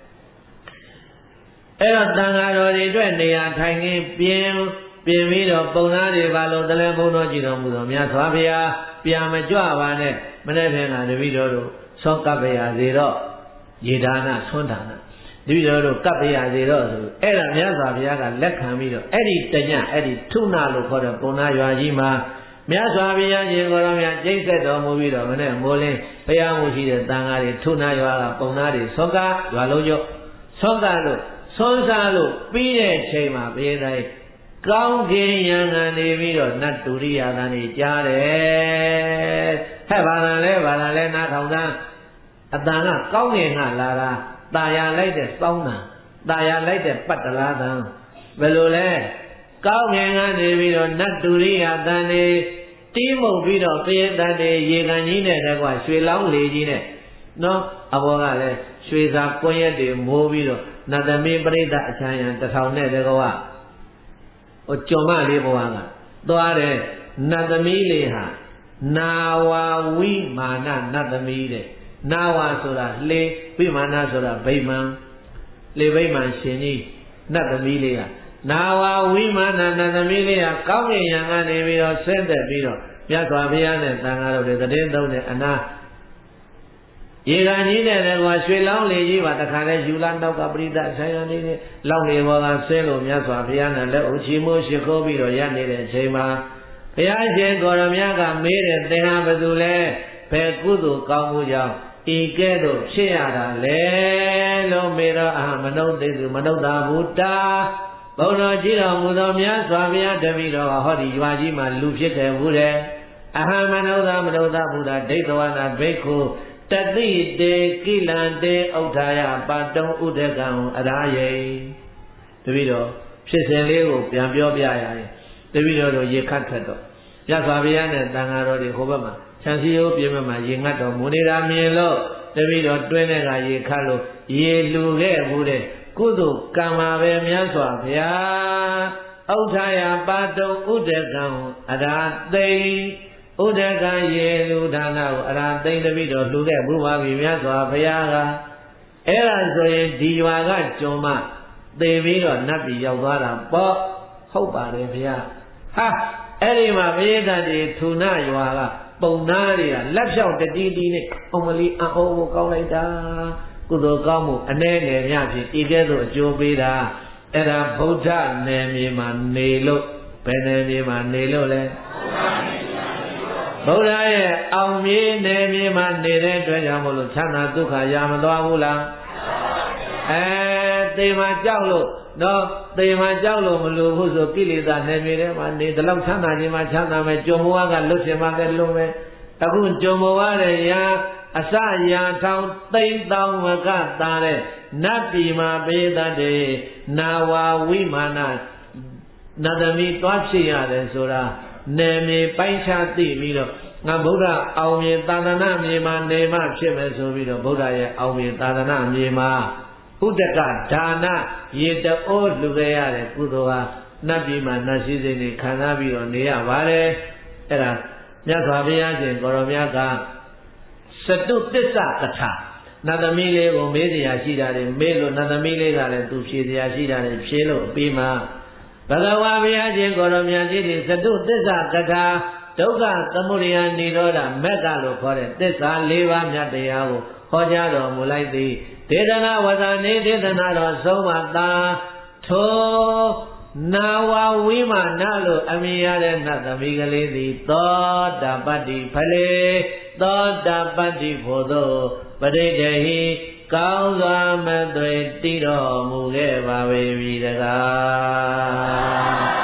အဲ့တော့တန်ဃာတော်တွေအတွက်နေရာထိုင်ခင်းပြင်းပြင်ပြီးတော့ပုံသားတွေပါလို့တလဲဘုံတော်ကြည်တော်မူတော်မြတ်စွာဘုရားပြန်မကြွပါနဲ့မနေ့ကတပည့်တော်တို့ဆောကပ်ပရစေတော့ရေဒါနဆွမ်းဒါနတပည့်တော်တို့ကပ်ပရစေတော့ဆိုအဲ့ဒါမြတ်စွာဘုရားကလက်ခံပြီးတော့အဲ့ဒီတညအဲ့ဒီထုနာလို့ခေါ်တဲ့ပုံသားရွာကြီးမှာမြတ်စွာဘုရားရှင်ကိုယ်တော်မြတ်ကျိတ်ဆက်တော်မူပြီးတော့မနေ့မိုးလင်းဘုရားမှုရှိတဲ့တန်ဃာတွေထုနာရွာကပုံသားတွေဆောကရွာလုံးကျော်ဆောကလို့ဆွမ်းစားလို့ပြီးတဲ့ချိန်မှာဘုရားတိုင်းကောင်းကင်ယံကနေပြီးတော့နတ်တူရိယာသာနေကြားတယ်ဟဲ့ဘာလဲလဲဘာလဲနားထောင်သားအတန်ကကောင်းကင်ကလာတာตาရလိုက်တဲ့စောင်းတာตาရလိုက်တဲ့ပတ္တလာသံဘယ်လိုလဲကောင်းကင်ကနေပြီးတော့နတ်တူရိယာသာနေတီးမှုတ်ပြီးတော့ပိယတတ်တဲ့ရေကန်ကြီးနဲ့တကွရွှေလောင်းလေကြီးနဲ့နော်အဘောကလည်းရွှေစာကွန်ရက်တွေမိုးပြီးတော့နတ်သမီးပရိသတ်အချမ်းရံတထောင်နဲ့တကွာဟိုကြုံမလေးဘဝကသွားတယ်နတ်သမီးလေးဟာနာဝါဝိမာနနတ်သမီးတဲ့နာဝါဆိုတာလေဝိမာနဆိုတာဗိမာန်လေဗိမာန်ရှင်ကြီးနတ်သမီးလေးကနာဝါဝိမာနနတ်သမီးလေးကကောင်းကင်ယံကနေပြီးတော့ဆင်းသက်ပြီးတော့မြတ်စွာဘုရားနဲ့သံဃာတော်တွေတည်သုံးတဲ့အနာရေကန်ကြီးနဲ့လည်းကွာရွှေလောင်းလေကြီးပါတခါလဲယူလာနောက်ကပရိသတ်ဆိုင်ရနေနေလောင်းလေဘောကဆင်းလို့မြတ်စွာဘုရားနဲ့လက်အုပ်ချီမိုးရှိခိုးပြီးတော့ရနေတဲ့အချိန်မှာဘုရားရှင်ကိုရမြတ်ကမေးတဲ့သင်္ဟာဘယ်သူလဲဘယ်ကုသိုလ်ကောင်းမှုကြောင့်ဤကဲ့သို့ဖြစ်ရတာလဲလို့မေးတော့အာမနုဿိသုမနုဿာဘုဒ္ဓဘုံတော်ကြီးတော်မူသောမြတ်စွာဘုရားတပည့်တော်ဟောဒီရွာကြီးမှာလူဖြစ်ခဲ့ဘူးတယ်အဟံမနုဿာမနုဿာဘုဒ္ဓဒိဋ္ဌဝနာဘိက္ခုတတိတေကိလံတေဥဋ္ဌာယပါတုံဥဒကံအရာယေတပည့်တော်ဖြစ်စဉ်လေးကိုပြန်ပြောပြရရင်တပည့်တော်တို့ရေခတ်ထွက်တော့မြတ်စွာဘုရားနဲ့တန်ဃာတော်တွေဟိုဘက်မှာခြံစည်းရိုးပြင်းမှာရေငတ်တော်မူနေတာမြင်လို့တပည့်တော်တွင်းတဲ့ကရေခတ်လို့ရေလူခဲ့ဘူးတဲ့ကုသိုလ်ကံမှာပဲမြတ်စွာဘုရားဥဋ္ဌာယပါတုံဥဒကံအရာသိဥဒကံရေလူဒါနကိုအရာသိမ့်တပိတော်လှူခဲ့ဘုရားပြီမြတ်စွာဘုရားကအဲ့ဒါဆိုရင်ဒီရွာကကျွန်းမသေပြီးတော့နတ်ပြည်ရောက်သွားတာပေါ့ဟုတ်ပါတယ်ဘုရားဟာအဲ့ဒီမှာဘုရားတန်ဒီထုနရွာကပုံသားတွေကလက်ဖြောက်တတိတိနဲ့အုံမလီအအိုးကိုကောင်းလိုက်တာကုသိုလ်ကောင်းမှုအ ਨੇ ငယ်များဖြင့်ဤကဲ့သို့အကျိုးပေးတာအဲ့ဒါဗုဒ္ဓနယ်မြေမှာနေလို့ဘယ်နယ်မြေမှာနေလို့လဲဗုဒ္ဓရဲ့အောင်မြေနယ်မြေမှာနေတဲ့အတွက်ကြောင့်မလို့ချမ်းသာဒုက္ခရမသွားဘူးလားအဲသေမှာကြောက်လို့နော်သေမှာကြောက်လို့မလို့ဘူးဆိုကိလေသာနယ်မြေထဲမှာနေဒီလောက်ချမ်းသာခြင်းမှာချမ်းသာမယ်ကြုံဘဝကလွတ်ခြင်းမှာလည်းလွတ်မယ်အခုကြုံဘဝရဲ့ရာအစရာထောင်သိမ့်တောင်ဝကတာတဲ့နတ်ပြည်မှာပေးတတ်တယ်နာဝါဝိမာနနတ်သမီးတွားဖြစ်ရတယ်ဆိုတာနယ်မြေပိုင်းခြားသိပြီးတော့ငါဗုဒ္ဓအောင်မြေသာသနာမြေမှာနေမှဖြစ်မယ်ဆိုပြီးတော့ဗုဒ္ဓရဲ့အောင်မြေသာသနာမြေမှာဥဒကဒါနရေတအိုးလှူခဲ့ရတဲ့ကုသိုလ်ဟာနတ်ပြည်မှာနတ်ရှိစိတ်တွေခံစားပြီးတော့နေရပါတယ်အဲ့ဒါမြတ်စွာဘုရားရှင်ကိုရောမြတ်ကစတုသစ္စာကထာနတ်သမီးလေးကိုမေးစရာရှိတာတွေမေးလို့နတ်သမီးလေးကလည်းသူဖြေစရာရှိတာတွေဖြေလို့အပြီးမှာဘဂဝါဘုရားရှင်ကိုရောမြတ်ကြီးဒီစတုသစ္စာကထာဒုက္ခသမုဒယနိရောဓမက္ခလို့ခေါ်တဲ့သစ္စာ၄ပါးမြတ်တရားကိုဟောကြားတော်မူလိုက်သည်ဒေသနာဝဇာနေဒေသနာတော်ဆုံးမသာထိုနာဝဝိမာနလို့အမည်ရတဲ့နတ်သမီးကလေးသည်သောတာပတ္တိဖလေသောတာပတ္တိဖို့သောပရိဒေဟိကောင်းစွာမသွေတည်တော်မူခဲ့ပါပေပြီတကား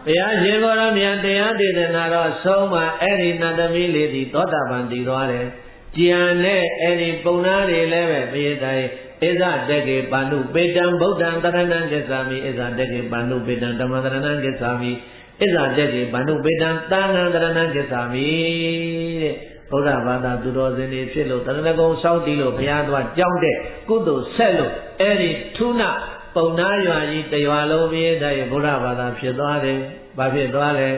ဘုရားရှင်ကိုယ်တော်မြတ်တရားဒေသနာတော်ဆုံးမှာအဲ့ဒီနတ်သမီးလေးဒီသောတာပန်တည်သွားတယ်ကြံတဲ့အဲ့ဒီပုံနာတွေလည်းပဲပိယတိုင်းဣဇတကေပန္နုပေတံဗုဒ္ဓံတရဏံကိစ္ဆာမိဣဇတကေပန္နုပေတံဓမ္မတရဏံကိစ္ဆာမိဣဇတကေပန္နုပေတံသံဃံတရဏံကိစ္ဆာမိတဲ့ဘုရားဘာသာသူတော်စင်တွေဖြစ်လို့တရဏဂုံစောင့်တည်လို့ဘုရားသွားကြောင်းတဲ့ကုသိုလ်ဆက်လို့အဲ့ဒီထုနပုံနာရွာကြီးတရွာလုံးပိယတိုင်းဘုရားဘာသာဖြစ်သွားတယ်ဘာဖြစ်သွားလဲ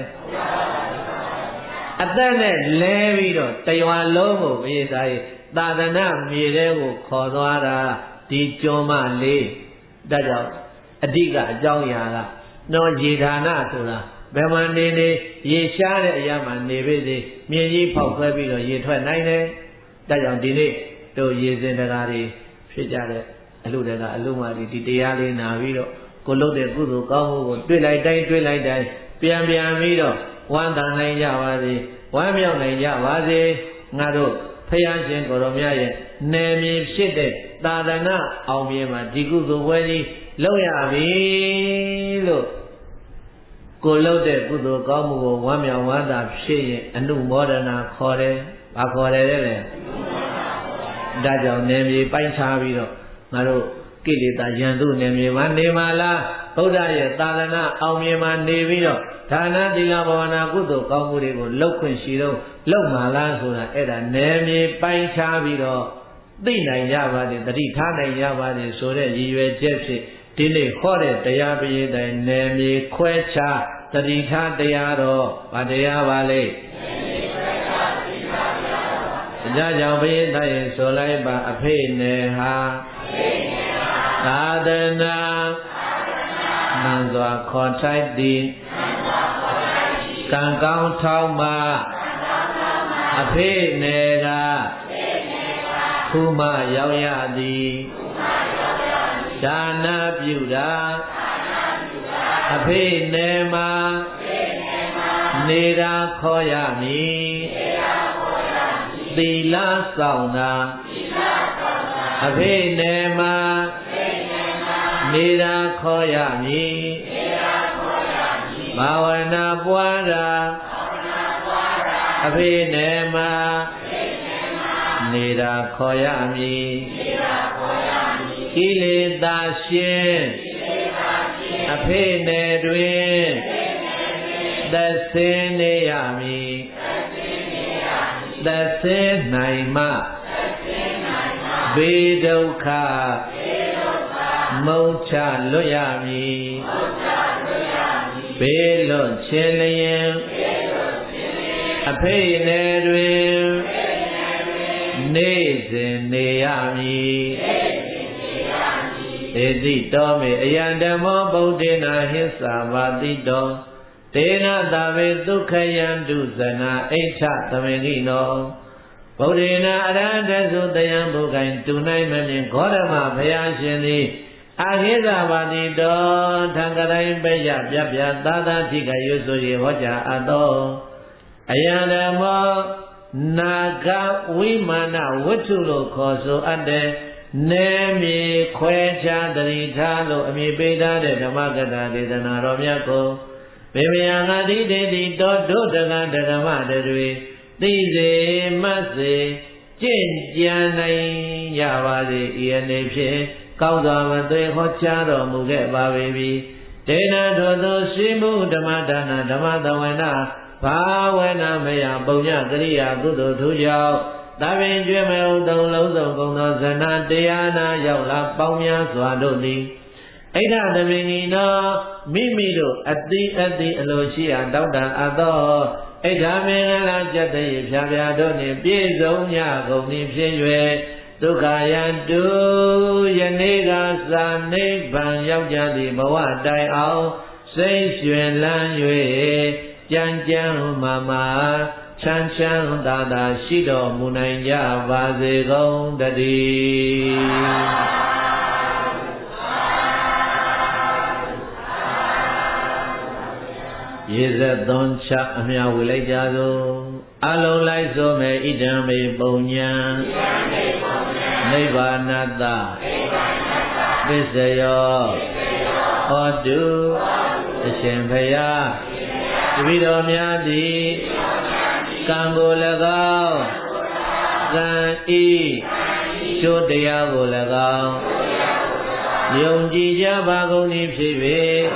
အသက်နဲ့လဲပြီးတော့တရွာလုံးကိုပိယတိုင်းသာသနာမြေထဲကိုခေါ်သွားတာဒီကျော်မလေးဒါကြောင့်အဓိကအကြောင်းအရာကနော်ရေဌာနဆိုတာဘယ်မှာနေနေရေရှားတဲ့အရာမှာနေပြီစေမြေကြီးဖောက်ခွဲပြီးတော့ရေထွက်နိုင်တယ်ဒါကြောင့်ဒီနေ့တို့ရေစင်တရားတွေဖြစ်ကြတဲ့အလူတကအလူမကြီးဒီတရားလေးနာပြီးတော့ကိုလုပ်တဲ့ကုသိုလ်ကောင်းမှုကိုတွေ့လိုက်တိုင်းတွေ့လိုက်တိုင်းပြန်ပြန်ပြီးတော့ဝမ်းသာနိုင်ကြပါစေဝမ်းမြောက်နိုင်ကြပါစေငါတို့ဖယားရှင်ကိုယ်တော်မြတ်ရဲ့နယ်မြေဖြစ်တဲ့သာသနာအောင်မြေမှာဒီကုသိုလ်ဝဲကြီးလုပ်ရပြီလို့ကိုလုပ်တဲ့ကုသိုလ်ကောင်းမှုကိုဝမ်းမြောက်ဝမ်းသာဖြစ်ရင်အနုမောဒနာခေါ်တယ်။ဘာခေါ်တယ်လဲလဲ။ဒါကြောင့်နယ်မြေပိုင်းခြားပြီးတော့ငါတို့ကိလေသာယံသူနယ်မြေမှာနေမှာလားဗုဒ္ဓရဲ့သာသနာအောင်မြေမှာနေပြီးတော့ဒါနသီလဘာဝနာကုသိုလ်ကောင်းမှုတွေကိုလုပ်ခွင့်ရှိတော့လုပ်မှာလားဆိုတာအဲ့ဒါနယ်မြေပိုင်းခြားပြီးတော့သိနိုင်ကြပါစေတတိထားနိုင်ကြပါစေဆိုတဲ့ရည်ရွယ်ချက်ဖြင့်ဒီနေ့ဟောတဲ့တရားပရိသတ်နယ်မြေခွဲခြားတတိထားတရားတော်ဗာတရားပါလေဒါကြောင့်ပရိသတ်ရဲ့ဆိုလိုက်ပါအဖေနယ်ဟာသာသနာနံစွာခေါ်ထိုက်သည်ကံကောင်းထောင်းမှာအဖေနယ်ကခုမှရောက်ရသည်ဒါနပြုတာအဖေနယ်မှာနေတာခေါ်ရမည်သီလဆောင်တာအဖေနယ်မှာနေတာခေါ်ရမည်ဘာဝနာပွားတာအဖေနယ်မှာနေတာခေါ်ရမည်ကိလေသာရှင်အဖေနယ်တွင်သက်ဆင်းနေရမည်သက်ဆင်းနိုင်မှဘေးဒုက္ခမုတ်ချလွတ်ရမည်ဘေးလွတ်ခြင်းလျင်အဖေနယ်တွင်နေစဉ်နေရမည်ဧတိတောမေအယံဓမ္မောဗုဒ္ဓေနာဟိသဘာတိတောတေနသဗေဒုက္ခယံဒုဇနာအိဋ္ဌသမေကိနောဗုဒ္ဓေနာအရဟတသုတယံဘုခိုင်တူနိုင်မမြင်ဂေါရမဘုရားရှင်သည်အာဟိသဘာတိတောထံကတိုင်းပယပြပြသာသာတိကရွဆိုရေဟောကြားအပ်သောအယံဓမ္မောနာဂဝိမာနဝတ္ထုလို့ခေါ်ဆိုအပ်တဲ့နယ်မြေခွဲခြားတတိထားလို့အမည်ပေးထားတဲ့ဓမ္မကထာဒေသနာတော်မြတ်ကိုဘေမယံငါတိတေတိတောဒုဒကဓမ္မတွေသိစေမှတ်စေကျင့်ကြံနိုင်ကြပါစေဤအနေဖြင့်ကောင်းစွာမသွေဟောကြားတော်မူခဲ့ပါပြီဒေနထိုသောရှိမှုဓမ္မဒါနဓမ္မသဝနာဘာဝနာမယပုံညကရိယာကုသိုလ်ထူကြောင့်သဗ္ဗင်ကျွေးမဲ့ဥသုံးလုံးစုံကုန်သောဇဏတရားနာရောက်လာပေါင်းများစွာတို့သည်ဣဒ္ဓသမင်ဤနောမိမိတို့အတိအတိအလိုရှိရာတောက်တံအပ်သောဣဒ္ဓမင်္ဂလာကျက်တည်းဖြာဖြာတို့နှင့်ပြည့်စုံကြကုန်သည်ဖြစ်၍ဒုက္ခယံတုယနေ့ကသာနိဗ္ဗာန်ရောက်ကြသည့်ဘဝတိုင်အောင်စိတ်ရွှင်လန်း၍ကြံကြံမာမာချမ်းချမ်းသာသာရှိတော်မူနိုင်ကြပါစေကုန်တည်းရေဇသွန်ချအမြဝေလိုက်ကြသောအလုံးလိုက်ဆိုမဲ့ဣဒံမေပုံညာနိဗ္ဗာနတသစ္စယောဟောတုအရှင်ဘုရားတပိတော်များသည်ကံကို၎င်းကံဤကျိုးတရားကို၎င်းယုံကြည်ကြပါကုန်၏ဖြစ်၍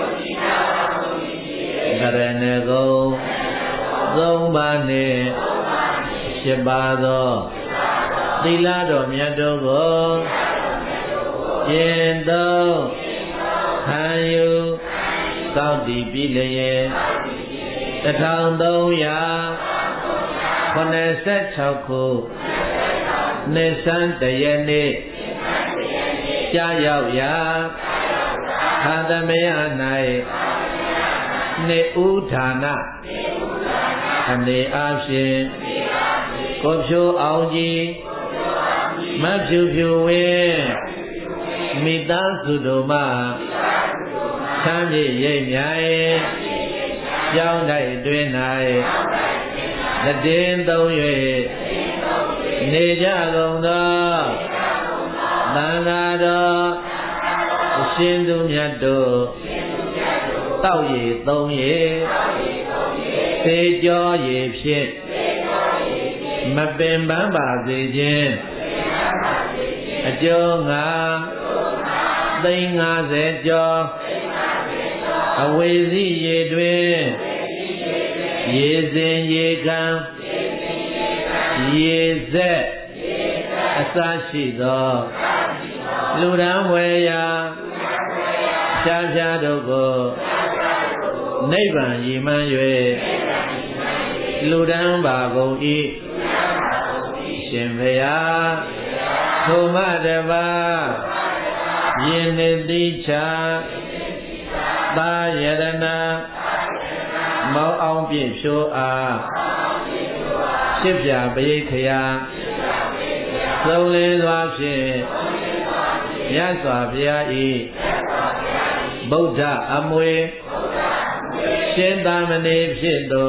ကရဏဂုံသုံးပါးနှင့်ရှစ်ပါးသောသီလတော်မြတ်တို့ကိုကျင့်သုံးခံယူသောက်တည်ပြီးလျက်တထောင်သုံးရာခုနှစ်ဆယ်ခြောက်ခုနှစ်ဆန်းတရက်နေ့ကြာရောက်ရာသာသမယ၌နှစ်ဦးဌာနအနေအားဖြင့်ကိုဖြိုးအောင်ကြီးမဖြူဖြူဝင်းမိသားစုတို့မှချမ်းမြေ့ရိပ်မြိုင်ကြောင်းတိုက်တွင်၌တည်င်းသုံး၍နေကြကုန်သောသံဃာတော်အရှင်သူမြတ်တို့တောက်ရည်သုံးရည်သေကြောရည်ဖြင့်မပင်ပန်းပါစေခြင်းအကျိုးငါသိန်းငါးဆယ်ကျော်အဝေစီရေတွင်ရေစဉ်ရေခံရေဆက်အစရှိသောလူရန်ဝေရာဖြားဖြားတို့ကိုနိဗ္ဗာန်ရည်မှန်း၍လူရန်ပါကုန်၏ရှင်ဘုရားထိုမတပါယင်းနေတိချာသာယရဏမောအောင်ပြည့်ဖြိုးအားဖြစ်ပြပရိခရာသုံးလင်းစွာဖြင့်မြတ်စွာဘုရား၏ဗုဒ္ဓအမွေရှင်သာမဏေဖြစ်သော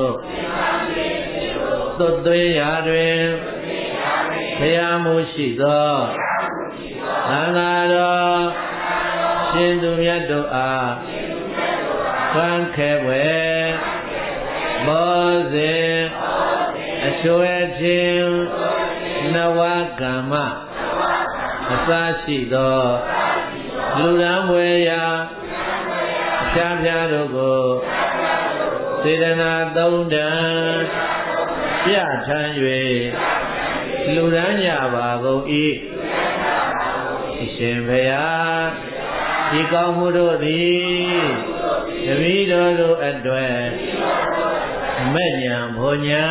သွတ်သွေးရာတွင်ဘုရားမူရှိသောသံဃာတော်ရှင်သူမြတ်တို့အားခံခဲွယ်ဘောဇင်အချွဲခြင်းနဝကမ္မအစရှိသောလူရန်ဝေရာဖြားဖြားတို့ကိုစေတနာသုံးတန်ပြထမ်း၍လူရန်ကြပါကုန်၏အရှင်ဘုရားဒီကောင်းမှုတို့သည်တပည့်တော်တို့အတွက်မဲ့ညာဘောညာ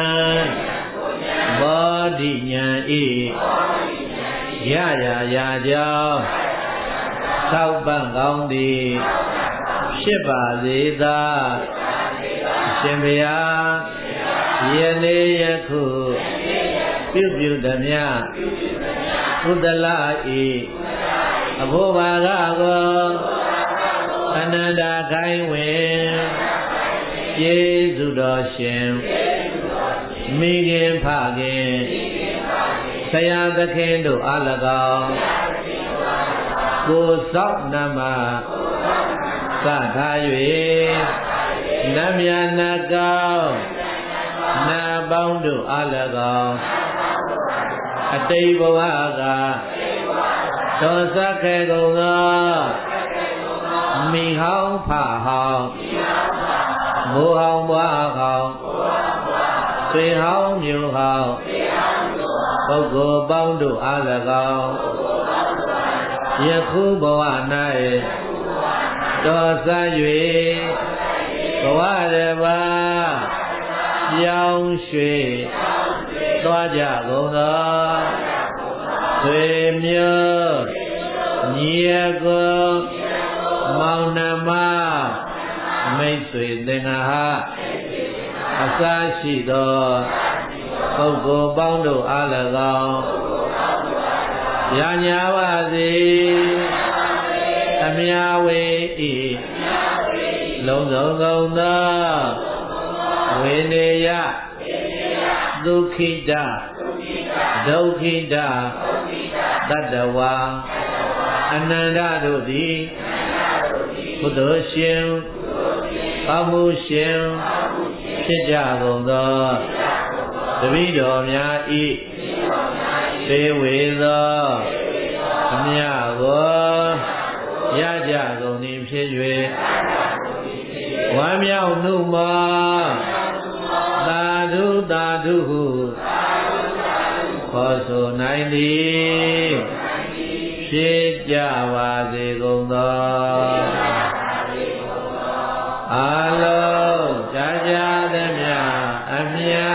ဘောဓိညာဤရရာရာကြောင့်သောက်ပံ့ကောင်းသည်ဖြစ်ပါစေသာအရှင်ဘုရားယနေ့ယခုပြုပြုသမျှကုသလဤအဘိုးဘာကကိုအနန္တခိုင်းဝင်ကျေးဇူးတော်ရှင်မိခင်ဖခင်ဆရာသခင်တို့အား၎င်းကိုစောက်နမစထား၍နတ်မြတ်နတ်ကောင်းနတ်ပေါင်းတို့အား၎င်းအတိတ်ဘဝကသောစခေကုန်သောမိဟောင်းဖဟောင်းမိုးဟောင်းဘွားဟောင်းဆွေဟောင်းမျိုးဟောင်းပုဂ္ဂိုလ်ပေါင်းတို့အား၎င်းယခုဘဝ၌တော်စ၍ဘဝတပါရောင်းရွှေသွားကြကုန်သောဆွေမျိုးညီအကိုမောင်နှမမိတ်ဆွေသင်္ဃာအစရှိသောပုဂ္ဂိုလ်ပေါင်းတို့အား၎င်းရာညာပါစေအမြဝေဤလုံးစုံကုန်သောဝေနေယဒုက္ခိတဒုက္ခိတတတ္တဝါအနန္တတို့သည်ဘုဒ္ဓရှင်ကောင်းမှုရှင်ဖြစ်ကြကုန်သောတပည့်တော်များဤသေဝေသောအမြတ်ကိုရကြကုန်သည်ဖြစ်၍ဝမ်းမြောက်နှုတ်မောသာဓုသာဓုဟုခေါ်ဆိုနိုင်သည်ဖြစ်ကြပါစေကုန်သောအလုံးကြာကြာသမျှအမြတ်